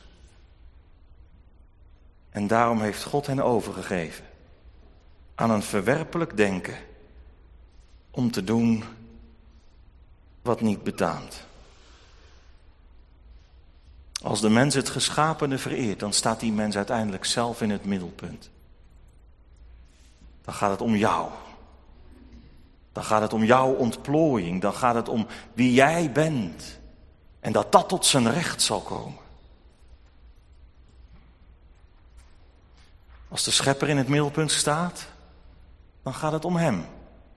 En daarom heeft God hen overgegeven aan een verwerpelijk denken om te doen wat niet betaamt. Als de mens het geschapene vereert, dan staat die mens uiteindelijk zelf in het middelpunt. Dan gaat het om jou. Dan gaat het om jouw ontplooiing. Dan gaat het om wie jij bent. En dat dat tot zijn recht zal komen. Als de schepper in het middelpunt staat, dan gaat het om hem.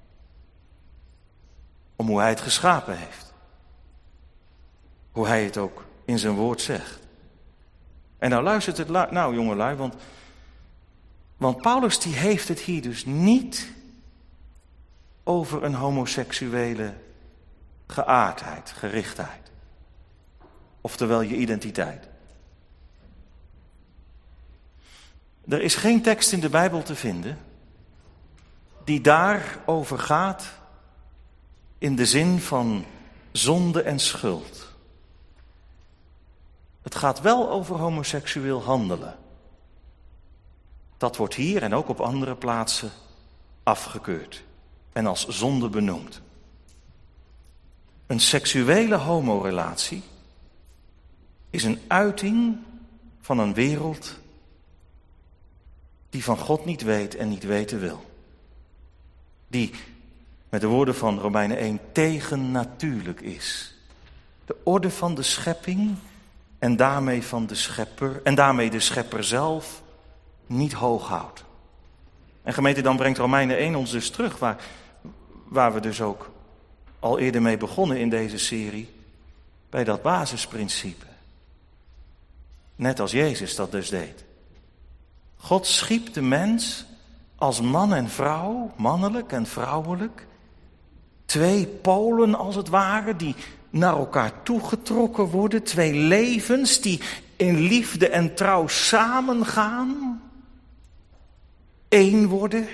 Om hoe hij het geschapen heeft. Hoe hij het ook in zijn woord zegt. En nou luistert het, lu- nou jongelui, want, want Paulus die heeft het hier dus niet over een homoseksuele geaardheid, gerichtheid. Oftewel je identiteit. Er is geen tekst in de Bijbel te vinden die daarover gaat in de zin van zonde en schuld. Het gaat wel over homoseksueel handelen. Dat wordt hier en ook op andere plaatsen afgekeurd en als zonde benoemd. Een seksuele homorelatie is een uiting van een wereld die van God niet weet en niet weten wil. Die, met de woorden van Romeinen één, tegennatuurlijk is. De orde van de schepping en daarmee van de schepper en daarmee de schepper zelf niet hoog houdt. En gemeente, dan brengt Romeinen één ons dus terug waar, waar we dus ook al eerder mee begonnen in deze serie, bij dat basisprincipe. Net als Jezus dat dus deed. God schiep de mens als man en vrouw, mannelijk en vrouwelijk. Twee polen als het ware, die naar elkaar toegetrokken worden. Twee levens die in liefde en trouw samengaan. Eén worden.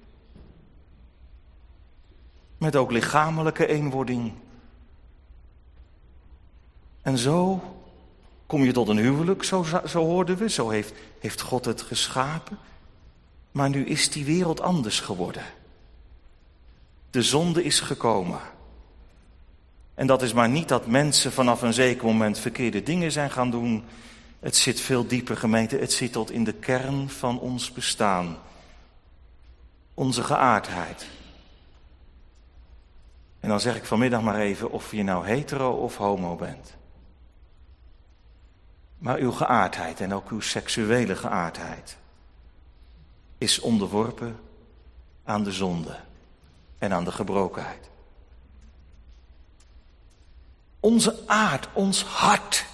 Met ook lichamelijke eenwording. En zo kom je tot een huwelijk, zo, zo hoorden we. Zo heeft, heeft God het geschapen. Maar nu is die wereld anders geworden. De zonde is gekomen. En dat is maar niet dat mensen vanaf een zeker moment verkeerde dingen zijn gaan doen. Het zit veel dieper, gemeente. Het zit tot in de kern van ons bestaan. Onze geaardheid. En dan zeg ik vanmiddag maar even of je nou hetero of homo bent. Maar uw geaardheid en ook uw seksuele geaardheid is onderworpen aan de zonde en aan de gebrokenheid. Onze aard, ons hart,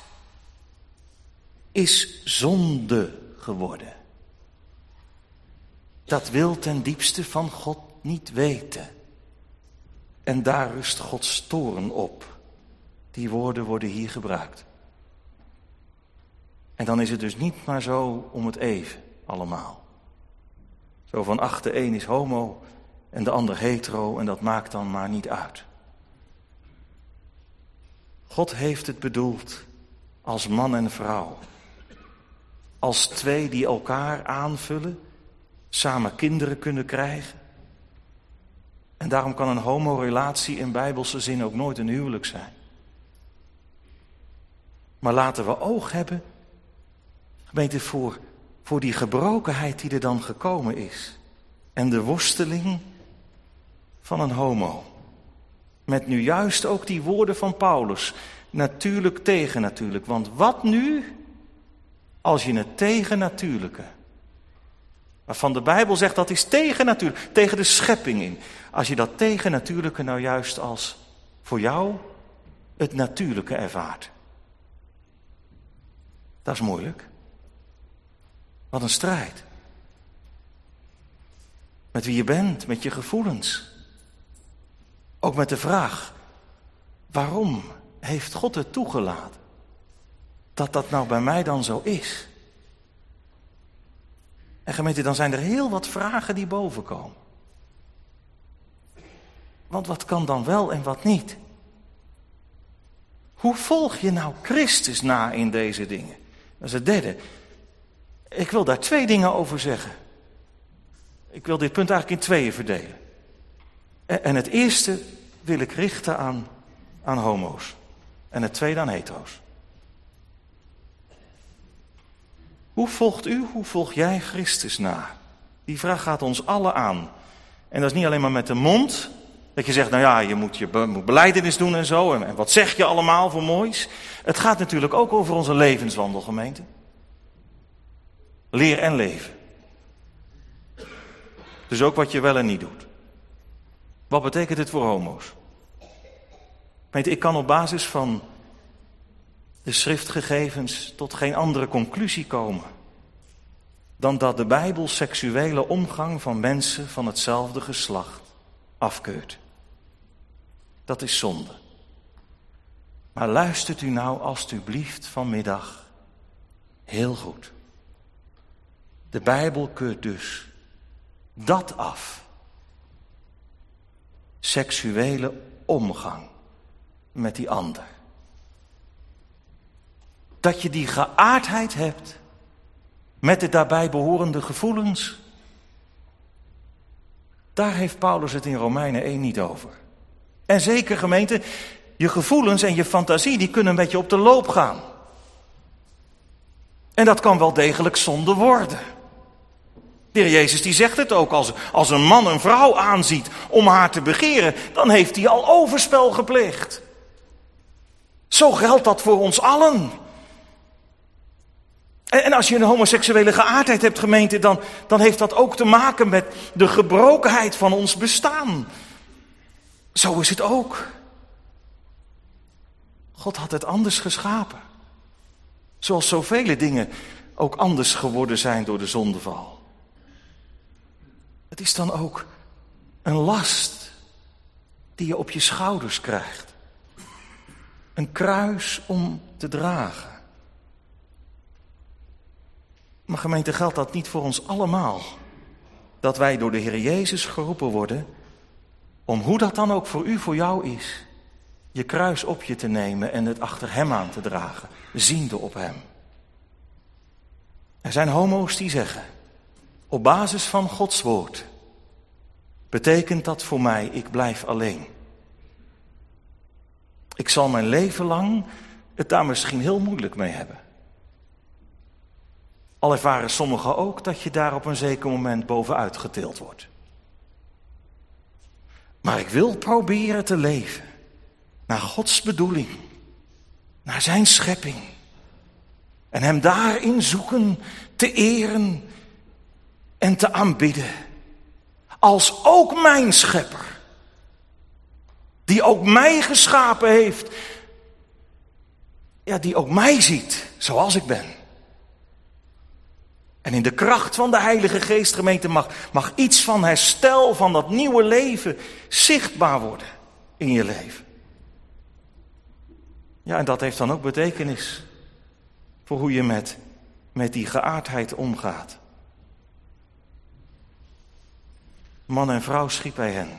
is zonde geworden. Dat wil ten diepste van God niet weten. En daar rust Gods toorn op. Die woorden worden hier gebruikt. En dan is het dus niet maar zo om het even allemaal. Zo van ach, de een is homo en de ander hetero en dat maakt dan maar niet uit. God heeft het bedoeld als man en vrouw. Als twee die elkaar aanvullen, samen kinderen kunnen krijgen. En daarom kan een homorelatie in bijbelse zin ook nooit een huwelijk zijn. Maar laten we oog hebben, gemeente, voor, voor die gebrokenheid die er dan gekomen is. En de worsteling van een homo. Met nu juist ook die woorden van Paulus. Natuurlijk tegen natuurlijk. Want wat nu als je het tegennatuurlijke, waarvan de Bijbel zegt dat is tegennatuurlijk, tegen de schepping in. Als je dat tegennatuurlijke nou juist als voor jou het natuurlijke ervaart. Dat is moeilijk. Wat een strijd. Met wie je bent, met je gevoelens. Ook met de vraag, waarom heeft God het toegelaten dat dat nou bij mij dan zo is? En gemeente, dan zijn er heel wat vragen die bovenkomen. Want wat kan dan wel en wat niet? Hoe volg je nou Christus na in deze dingen? Dat is het derde. Ik wil daar twee dingen over zeggen. Ik wil dit punt eigenlijk in tweeën verdelen. En het eerste wil ik richten aan, aan homo's. En het tweede aan hetero's. Hoe volgt u, hoe volg jij Christus na? Die vraag gaat ons allen aan. En dat is niet alleen maar met de mond. Dat je zegt, nou ja, je moet je be- moet belijdenis doen en zo. En, en wat zeg je allemaal voor moois? Het gaat natuurlijk ook over onze levenswandel, gemeente. Leer en leven. Dus ook wat je wel en niet doet. Wat betekent het voor homo's? Gemeente, ik kan op basis van de schriftgegevens tot geen andere conclusie komen dan dat de Bijbel seksuele omgang van mensen van hetzelfde geslacht afkeurt. Dat is zonde. Maar luistert u nou alstublieft vanmiddag heel goed. De Bijbel keurt dus dat af. Seksuele omgang met die ander. Dat je die geaardheid hebt met de daarbij behorende gevoelens. Daar heeft Paulus het in Romeinen één niet over. En zeker, gemeente, je gevoelens en je fantasie die kunnen een beetje op de loop gaan. En dat kan wel degelijk zonde worden. De Heer Jezus die zegt het ook, als, als een man een vrouw aanziet om haar te begeren, dan heeft hij al overspel gepleegd. Zo geldt dat voor ons allen. En, en als je een homoseksuele geaardheid hebt, gemeente, dan, dan heeft dat ook te maken met de gebrokenheid van ons bestaan. Zo is het ook. God had het anders geschapen. Zoals zoveel dingen ook anders geworden zijn door de zondeval. Het is dan ook een last die je op je schouders krijgt. Een kruis om te dragen. Maar gemeente, geldt dat niet voor ons allemaal? Dat wij door de Heer Jezus geroepen worden om, hoe dat dan ook voor u, voor jou is, je kruis op je te nemen en het achter hem aan te dragen, ziende op hem. Er zijn homo's die zeggen, op basis van Gods woord betekent dat voor mij, ik blijf alleen. Ik zal mijn leven lang het daar misschien heel moeilijk mee hebben. Al ervaren sommigen ook dat je daar op een zeker moment bovenuit getild wordt. Maar ik wil proberen te leven naar Gods bedoeling, naar zijn schepping. En hem daarin zoeken, te eren en te aanbidden. Als ook mijn schepper, die ook mij geschapen heeft. Ja, die ook mij ziet, zoals ik ben. En in de kracht van de Heilige Geest, gemeente, mag, mag iets van herstel, van dat nieuwe leven, zichtbaar worden in je leven. Ja, en dat heeft dan ook betekenis voor hoe je met, met die geaardheid omgaat. Man en vrouw schiep hij hen.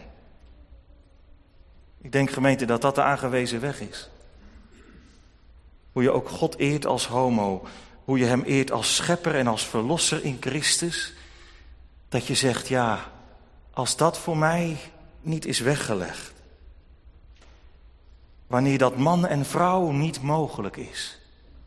Ik denk, gemeente, dat dat de aangewezen weg is. Hoe je ook God eert als homo. Hoe je hem eert als schepper en als verlosser in Christus. Dat je zegt, ja, als dat voor mij niet is weggelegd. Wanneer dat man en vrouw niet mogelijk is.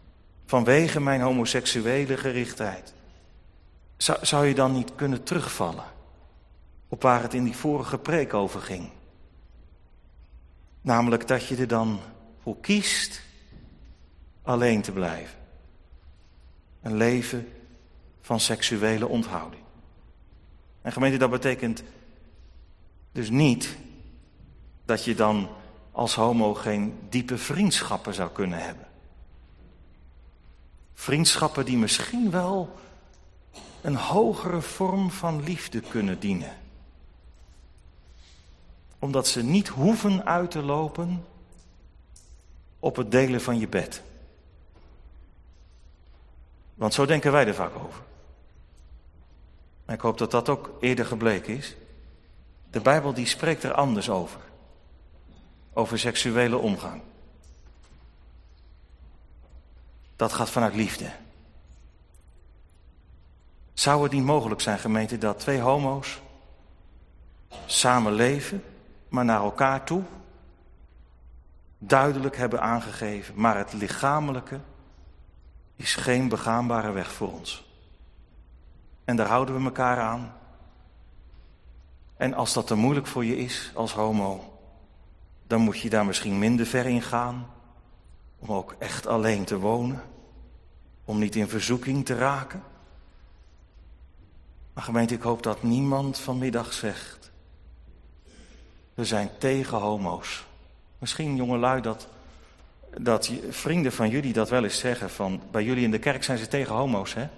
vanwege mijn homoseksuele gerichtheid. Zou, zou je dan niet kunnen terugvallen op waar het in die vorige preek over ging? Namelijk dat je er dan voor kiest alleen te blijven. Een leven van seksuele onthouding. En gemeente, dat betekent dus niet dat je dan als homo geen diepe vriendschappen zou kunnen hebben. Vriendschappen die misschien wel een hogere vorm van liefde kunnen dienen. Omdat ze niet hoeven uit te lopen op het delen van je bed. Want zo denken wij er vaak over. En ik hoop dat dat ook eerder gebleken is. De Bijbel die spreekt er anders over. Over seksuele omgang. Dat gaat vanuit liefde. Zou het niet mogelijk zijn, gemeente, dat twee homo's samen leven, maar naar elkaar toe duidelijk hebben aangegeven, maar het lichamelijke is geen begaanbare weg voor ons. En daar houden we elkaar aan. En als dat te moeilijk voor je is als homo, dan moet je daar misschien minder ver in gaan, om ook echt alleen te wonen, om niet in verzoeking te raken. Maar gemeente, ik hoop dat niemand vanmiddag zegt, we zijn tegen homo's. Misschien jongelui dat, dat vrienden van jullie dat wel eens zeggen, van bij jullie in de kerk zijn ze tegen homo's, hè?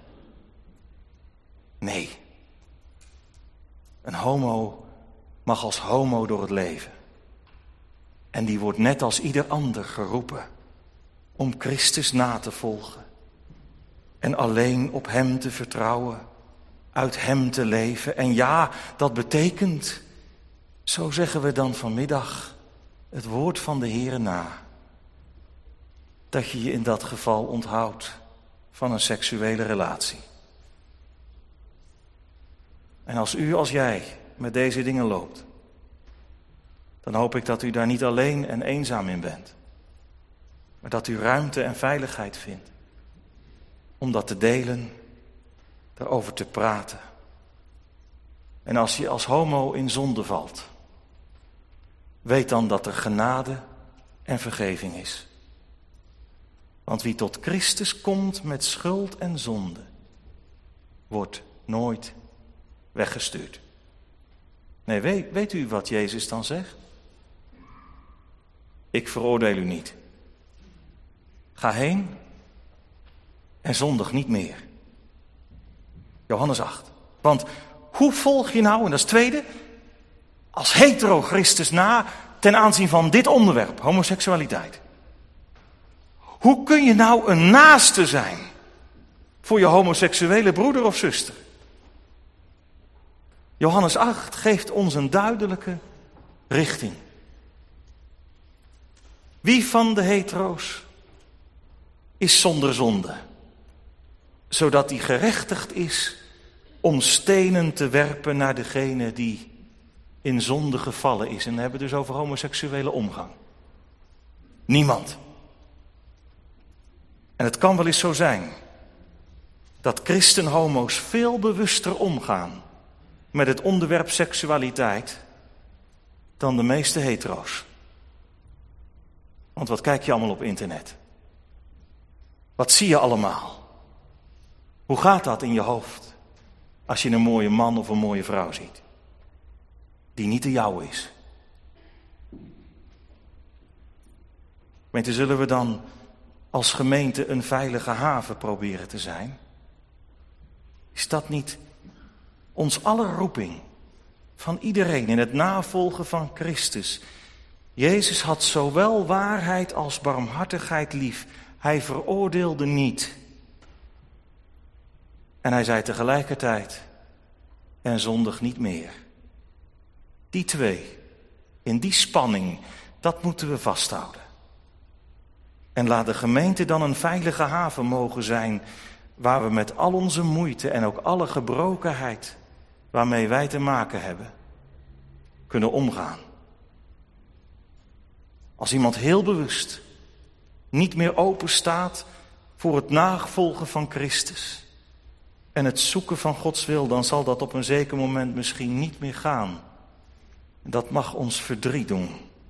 Nee. Een homo mag als homo door het leven. En die wordt net als ieder ander geroepen om Christus na te volgen. En alleen op hem te vertrouwen, uit hem te leven. En ja, dat betekent, zo zeggen we dan vanmiddag, het woord van de Heere na. Dat je je in dat geval onthoudt van een seksuele relatie. En als u, als jij met deze dingen loopt, dan hoop ik dat u daar niet alleen en eenzaam in bent. Maar dat u ruimte en veiligheid vindt om dat te delen, daarover te praten. En als je als homo in zonde valt, weet dan dat er genade en vergeving is. Want wie tot Christus komt met schuld en zonde, wordt nooit weggestuurd. Nee, weet, weet u wat Jezus dan zegt? Ik veroordeel u niet. Ga heen en zondig niet meer. Johannes acht. Want hoe volg je nou, en dat is het tweede, als hetero Christus na ten aanzien van dit onderwerp, homoseksualiteit? Hoe kun je nou een naaste zijn voor je homoseksuele broeder of zuster? Johannes acht geeft ons een duidelijke richting. Wie van de hetero's is zonder zonde, zodat hij gerechtigd is om stenen te werpen naar degene die in zonde gevallen is. En dan hebben we dus over homoseksuele omgang. Niemand. En het kan wel eens zo zijn dat christenhomo's veel bewuster omgaan met het onderwerp seksualiteit dan de meeste hetero's. Want wat kijk je allemaal op internet? Wat zie je allemaal? Hoe gaat dat in je hoofd als je een mooie man of een mooie vrouw ziet die niet de jouwe is? Gemeente, zullen we dan als gemeente een veilige haven proberen te zijn? Is dat niet ons aller roeping van iedereen in het navolgen van Christus? Jezus had zowel waarheid als barmhartigheid lief. Hij veroordeelde niet. En hij zei tegelijkertijd, en zondig niet meer. Die twee, in die spanning, dat moeten we vasthouden. En laat de gemeente dan een veilige haven mogen zijn, waar we met al onze moeite en ook alle gebrokenheid waarmee wij te maken hebben, kunnen omgaan. Als iemand heel bewust niet meer open staat voor het navolgen van Christus en het zoeken van Gods wil, dan zal dat op een zeker moment misschien niet meer gaan. Dat mag ons verdriet doen.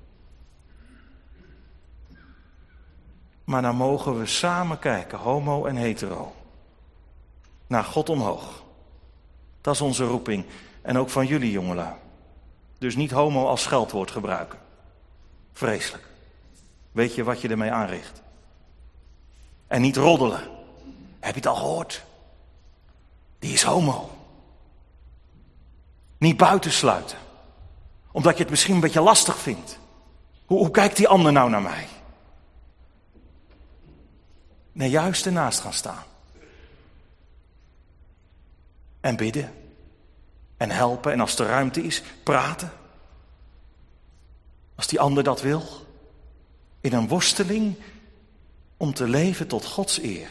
Maar dan mogen we samen kijken, homo en hetero, naar God omhoog. Dat is onze roeping. En ook van jullie jongelui. Dus niet homo als scheldwoord gebruiken. Vreselijk. Weet je wat je ermee aanricht? En niet roddelen. Heb je het al gehoord? Die is homo. Niet buitensluiten. Omdat je het misschien een beetje lastig vindt. Hoe, hoe kijkt die ander nou naar mij? Nee, juist ernaast gaan staan. En bidden. En helpen. En als er ruimte is, praten. Als die ander dat wil. In een worsteling om te leven tot Gods eer.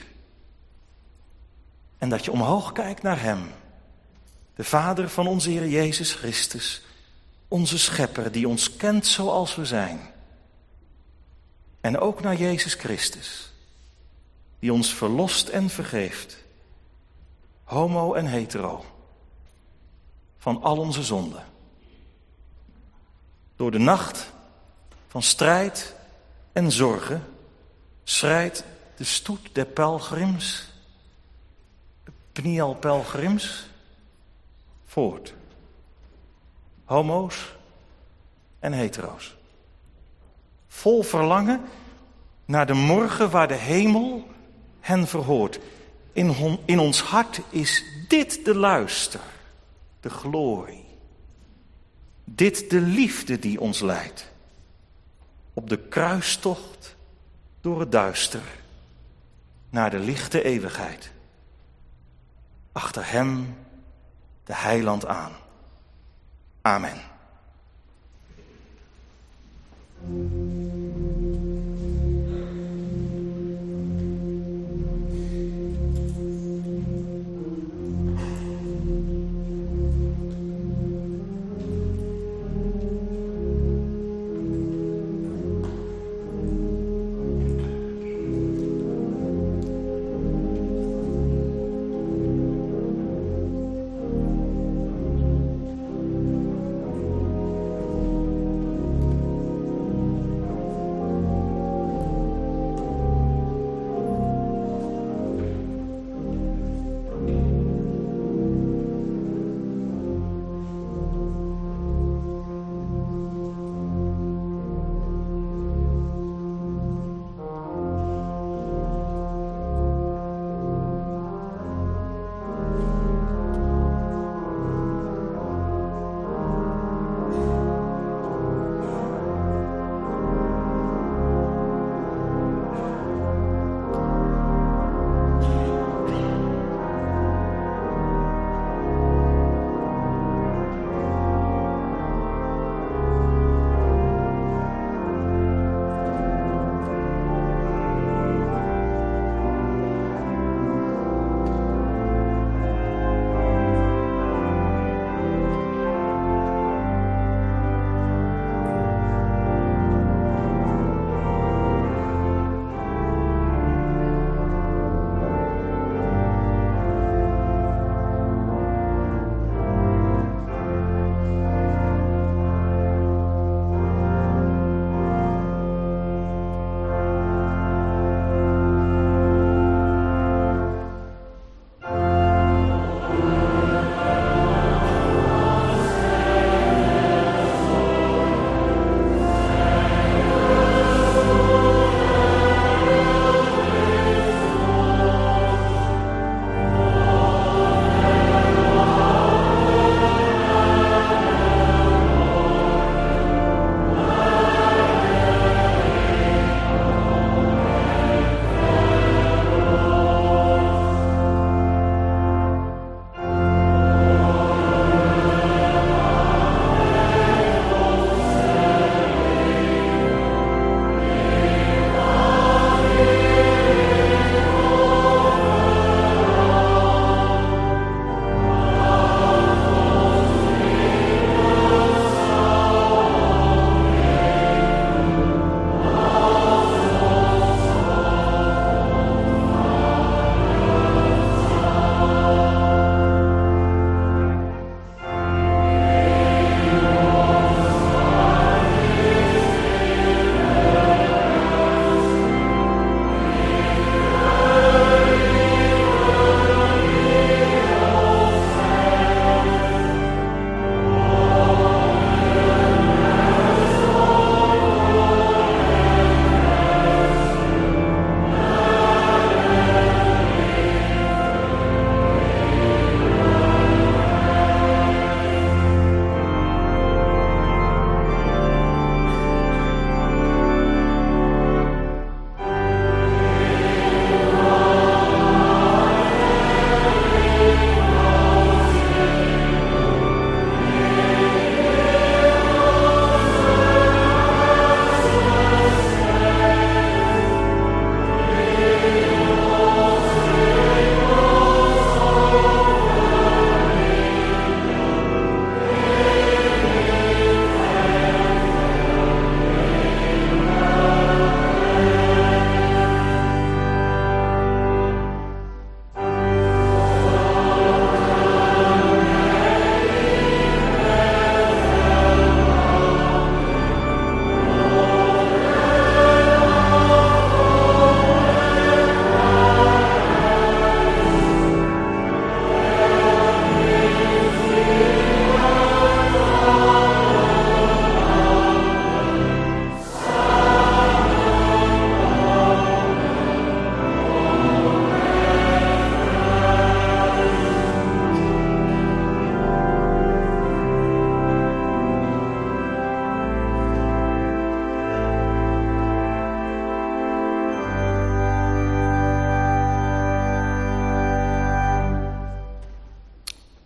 En dat je omhoog kijkt naar Hem. De Vader van onze Heer Jezus Christus. Onze Schepper die ons kent zoals we zijn. En ook naar Jezus Christus. Die ons verlost en vergeeft. Homo en hetero. Van al onze zonden. Door de nacht van strijd en zorgen schrijdt de stoet der pelgrims, de Pniel pelgrims, voort. Homo's en hetero's. Vol verlangen naar de morgen waar de hemel hen verhoort. In, hon, in ons hart is dit de luister, de glorie. Dit de liefde die ons leidt. Op de kruistocht door het duister naar de lichte eeuwigheid. Achter hem de heiland aan. Amen.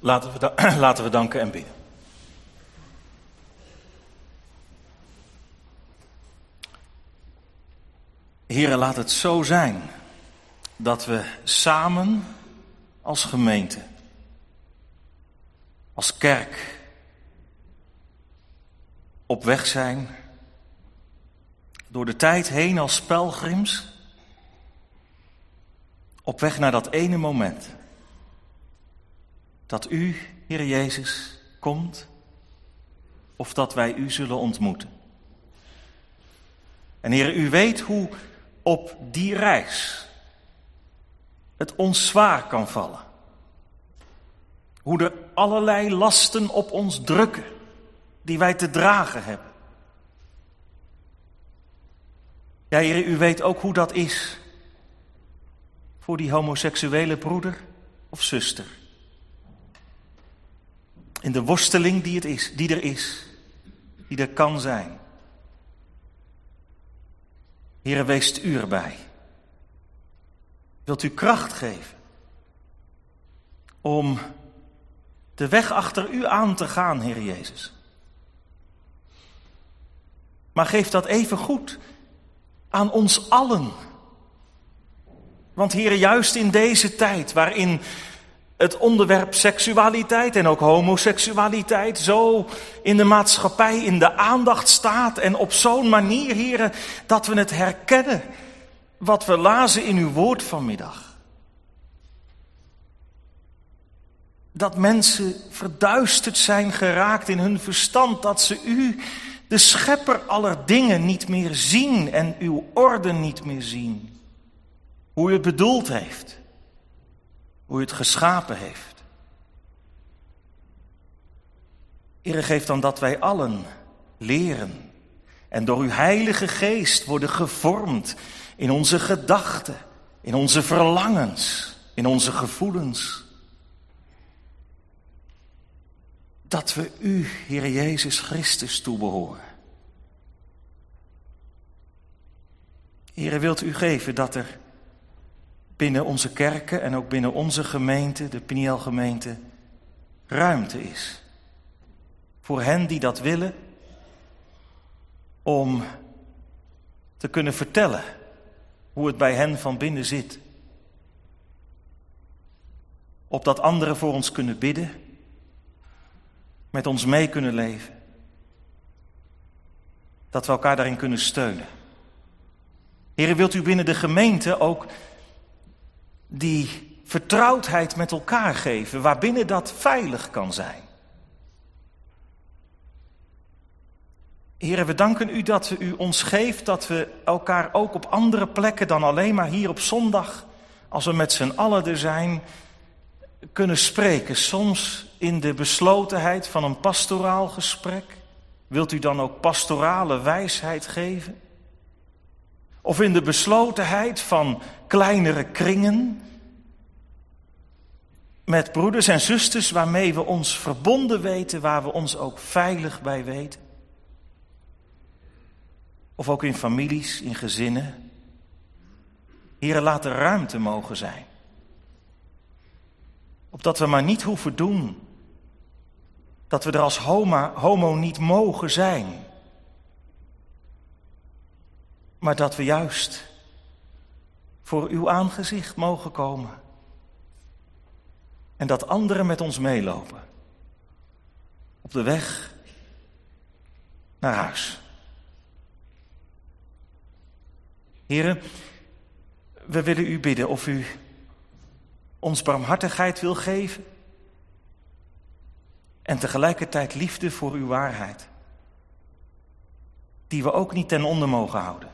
Laten we, da- laten we danken en bidden. Heere, laat het zo zijn dat we samen als gemeente, als kerk, op weg zijn, door de tijd heen als pelgrims, op weg naar dat ene moment dat u, Heer Jezus, komt of dat wij u zullen ontmoeten. En Heer, u weet hoe op die reis het ons zwaar kan vallen. Hoe er allerlei lasten op ons drukken die wij te dragen hebben. Ja, Heer, u weet ook hoe dat is voor die homoseksuele broeder of zuster. In de worsteling die, het is, die er is, die er kan zijn. Heere, weest u erbij. Wilt u kracht geven om de weg achter u aan te gaan, Heer Jezus. Maar geef dat even goed aan ons allen. Want Heere, juist in deze tijd waarin het onderwerp seksualiteit en ook homoseksualiteit zo in de maatschappij in de aandacht staat en op zo'n manier, Heere, dat we het herkennen wat we lazen in uw woord vanmiddag. Dat mensen verduisterd zijn geraakt in hun verstand, dat ze u, de schepper aller dingen, niet meer zien en uw orde niet meer zien. Hoe u het bedoeld heeft. Hoe u het geschapen heeft. Heere, geef dan dat wij allen leren en door uw Heilige Geest worden gevormd in onze gedachten, in onze verlangens, in onze gevoelens. Dat we u, Heere Jezus Christus, toebehoren. Heere, wilt u geven dat er binnen onze kerken en ook binnen onze gemeente, de Peniel-gemeente, ruimte is voor hen die dat willen, om te kunnen vertellen hoe het bij hen van binnen zit. Opdat anderen voor ons kunnen bidden, met ons mee kunnen leven. Dat we elkaar daarin kunnen steunen. Heere, wilt u binnen de gemeente ook die vertrouwdheid met elkaar geven, waarbinnen dat veilig kan zijn. Heere, we danken u dat u ons geeft dat we elkaar ook op andere plekken dan alleen maar hier op zondag, als we met z'n allen er zijn, kunnen spreken. Soms in de beslotenheid van een pastoraal gesprek. Wilt u dan ook pastorale wijsheid geven? Of in de beslotenheid van kleinere kringen, met broeders en zusters waarmee we ons verbonden weten, waar we ons ook veilig bij weten. Of ook in families, in gezinnen. Heere, laat er ruimte mogen zijn. Opdat we maar niet hoeven doen dat we er als homo, homo niet mogen zijn. Maar dat we juist voor uw aangezicht mogen komen. En dat anderen met ons meelopen. Op de weg naar huis. Heren, we willen u bidden of u ons barmhartigheid wil geven. En tegelijkertijd liefde voor uw waarheid. Die we ook niet ten onder mogen houden.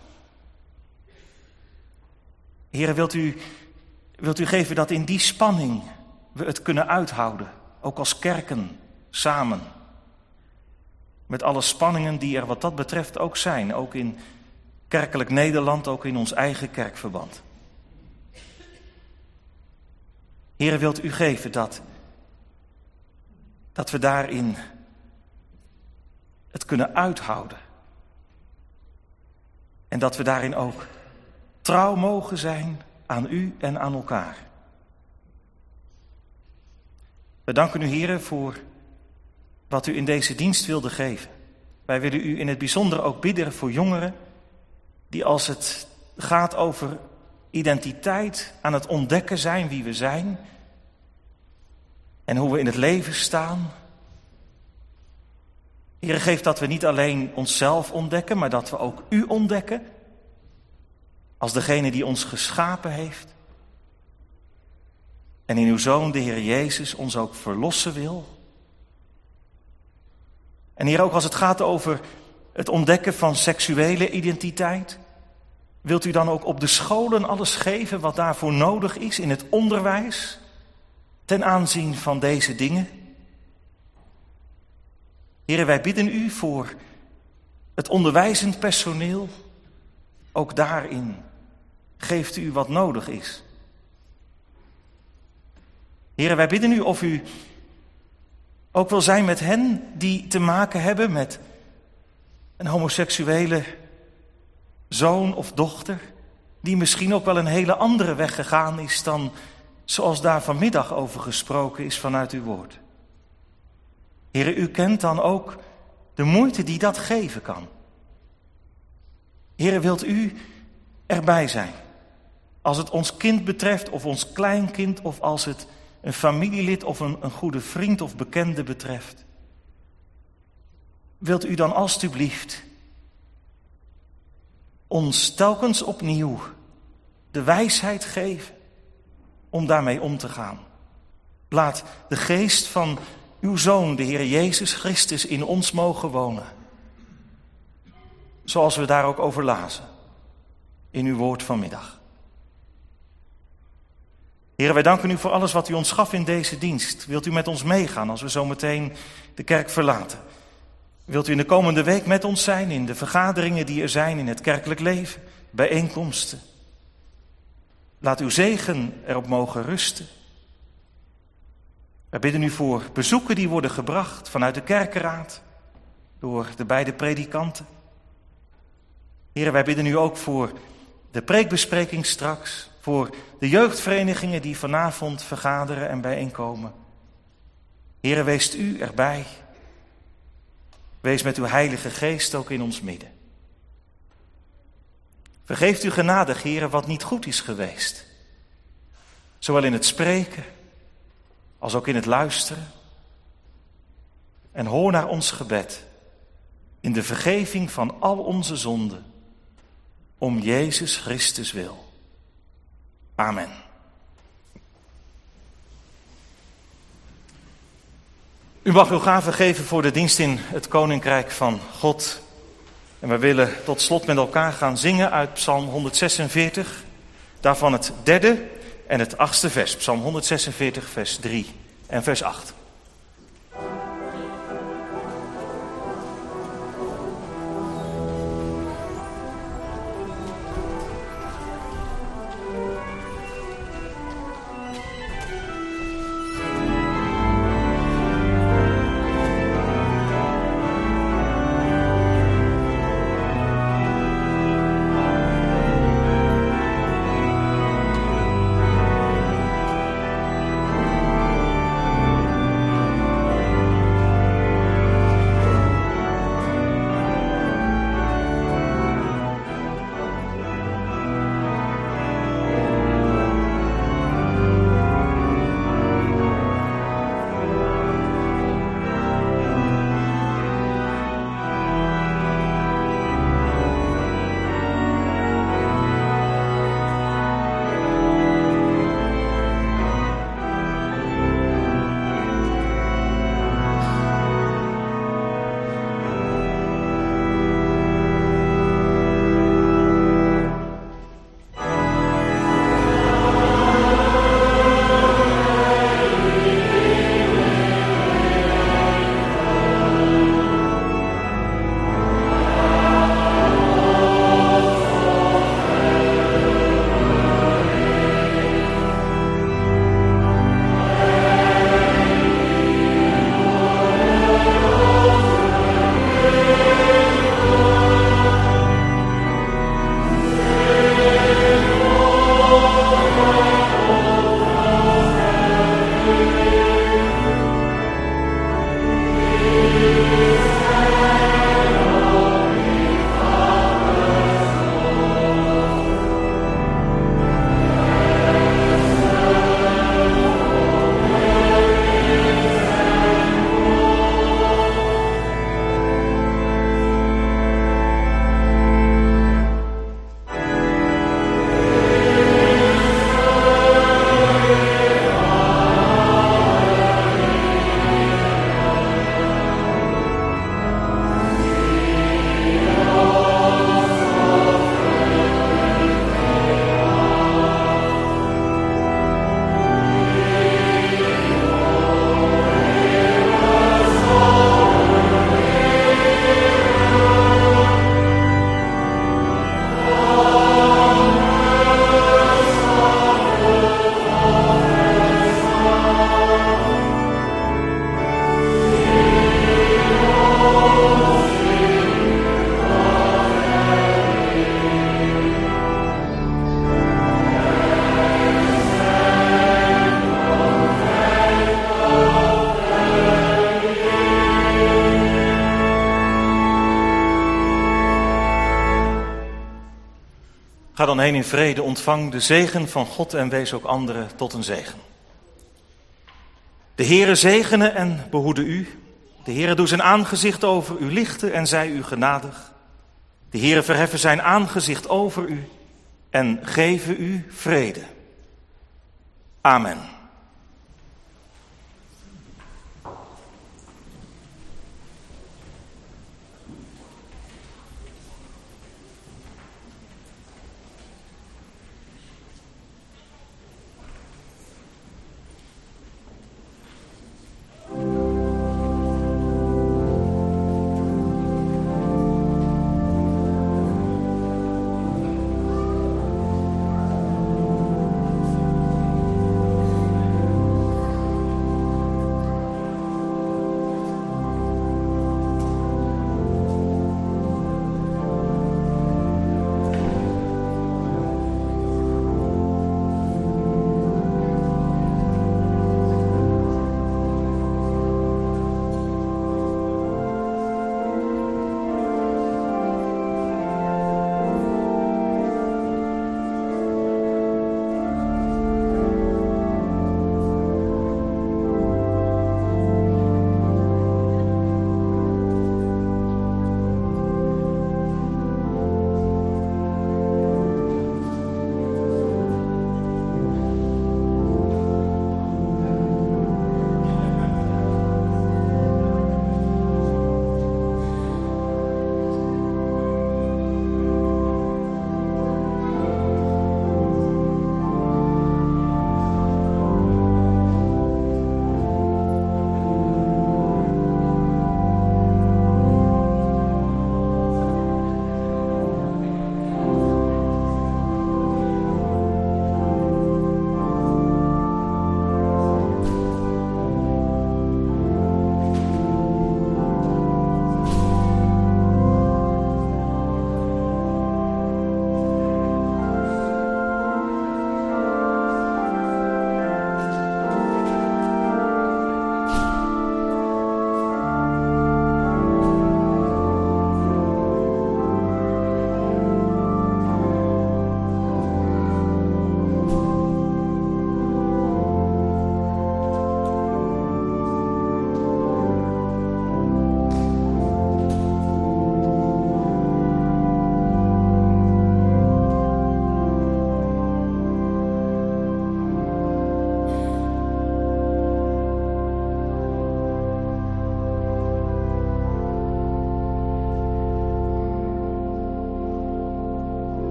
Heren, wilt u, wilt u geven dat in die spanning we het kunnen uithouden. Ook als kerken, samen. Met alle spanningen die er wat dat betreft ook zijn. Ook in kerkelijk Nederland, ook in ons eigen kerkverband. Heren, wilt u geven dat, dat we daarin het kunnen uithouden. En dat we daarin ook trouw mogen zijn aan u en aan elkaar. We danken u, Heere, voor wat u in deze dienst wilde geven. Wij willen u in het bijzonder ook bidden voor jongeren die, als het gaat over identiteit, aan het ontdekken zijn wie we zijn en hoe we in het leven staan. Heere, geef dat we niet alleen onszelf ontdekken, maar dat we ook u ontdekken als degene die ons geschapen heeft. En in uw Zoon, de Heer Jezus, ons ook verlossen wil. En hier ook als het gaat over het ontdekken van seksuele identiteit, wilt u dan ook op de scholen alles geven wat daarvoor nodig is in het onderwijs ten aanzien van deze dingen? Heren, wij bidden u voor het onderwijzend personeel. Ook daarin geeft u wat nodig is. Heren, wij bidden u of u ook wil zijn met hen die te maken hebben met een homoseksuele zoon of dochter, die misschien ook wel een hele andere weg gegaan is dan zoals daar vanmiddag over gesproken is vanuit uw woord. Heren, u kent dan ook de moeite die dat geven kan. Heren, wilt u erbij zijn? Als het ons kind betreft of ons kleinkind of als het een familielid of een, een goede vriend of bekende betreft. Wilt u dan alstublieft ons telkens opnieuw de wijsheid geven om daarmee om te gaan. Laat de geest van uw Zoon, de Heer Jezus Christus, in ons mogen wonen. Zoals we daar ook over lazen in uw woord vanmiddag. Heer, wij danken u voor alles wat u ons gaf in deze dienst. Wilt u met ons meegaan als we zo meteen de kerk verlaten? Wilt u in de komende week met ons zijn in de vergaderingen die er zijn in het kerkelijk leven, bijeenkomsten? Laat uw zegen erop mogen rusten. Wij bidden u voor bezoeken die worden gebracht vanuit de kerkenraad, door de beide predikanten. Heer, wij bidden u ook voor de preekbespreking straks, voor de jeugdverenigingen die vanavond vergaderen en bijeenkomen. Heer, weest u erbij. Wees met uw Heilige Geest ook in ons midden. Vergeeft u genadig, Heer, wat niet goed is geweest. Zowel in het spreken als ook in het luisteren. En hoor naar ons gebed in de vergeving van al onze zonden, om Jezus Christus wil. Amen. U mag uw gaven geven voor de dienst in het Koninkrijk van God. En we willen tot slot met elkaar gaan zingen uit Psalm honderdzesenveertig. Daarvan het derde en het achtste vers. Psalm honderdzesenveertig, vers drie en vers acht. Ga dan heen in vrede, ontvang de zegen van God en wees ook anderen tot een zegen. De Heere zegene en behoede u. De Heere doe zijn aangezicht over u lichten en zij u genadig. De Heere verheffen zijn aangezicht over u en geven u vrede. Amen.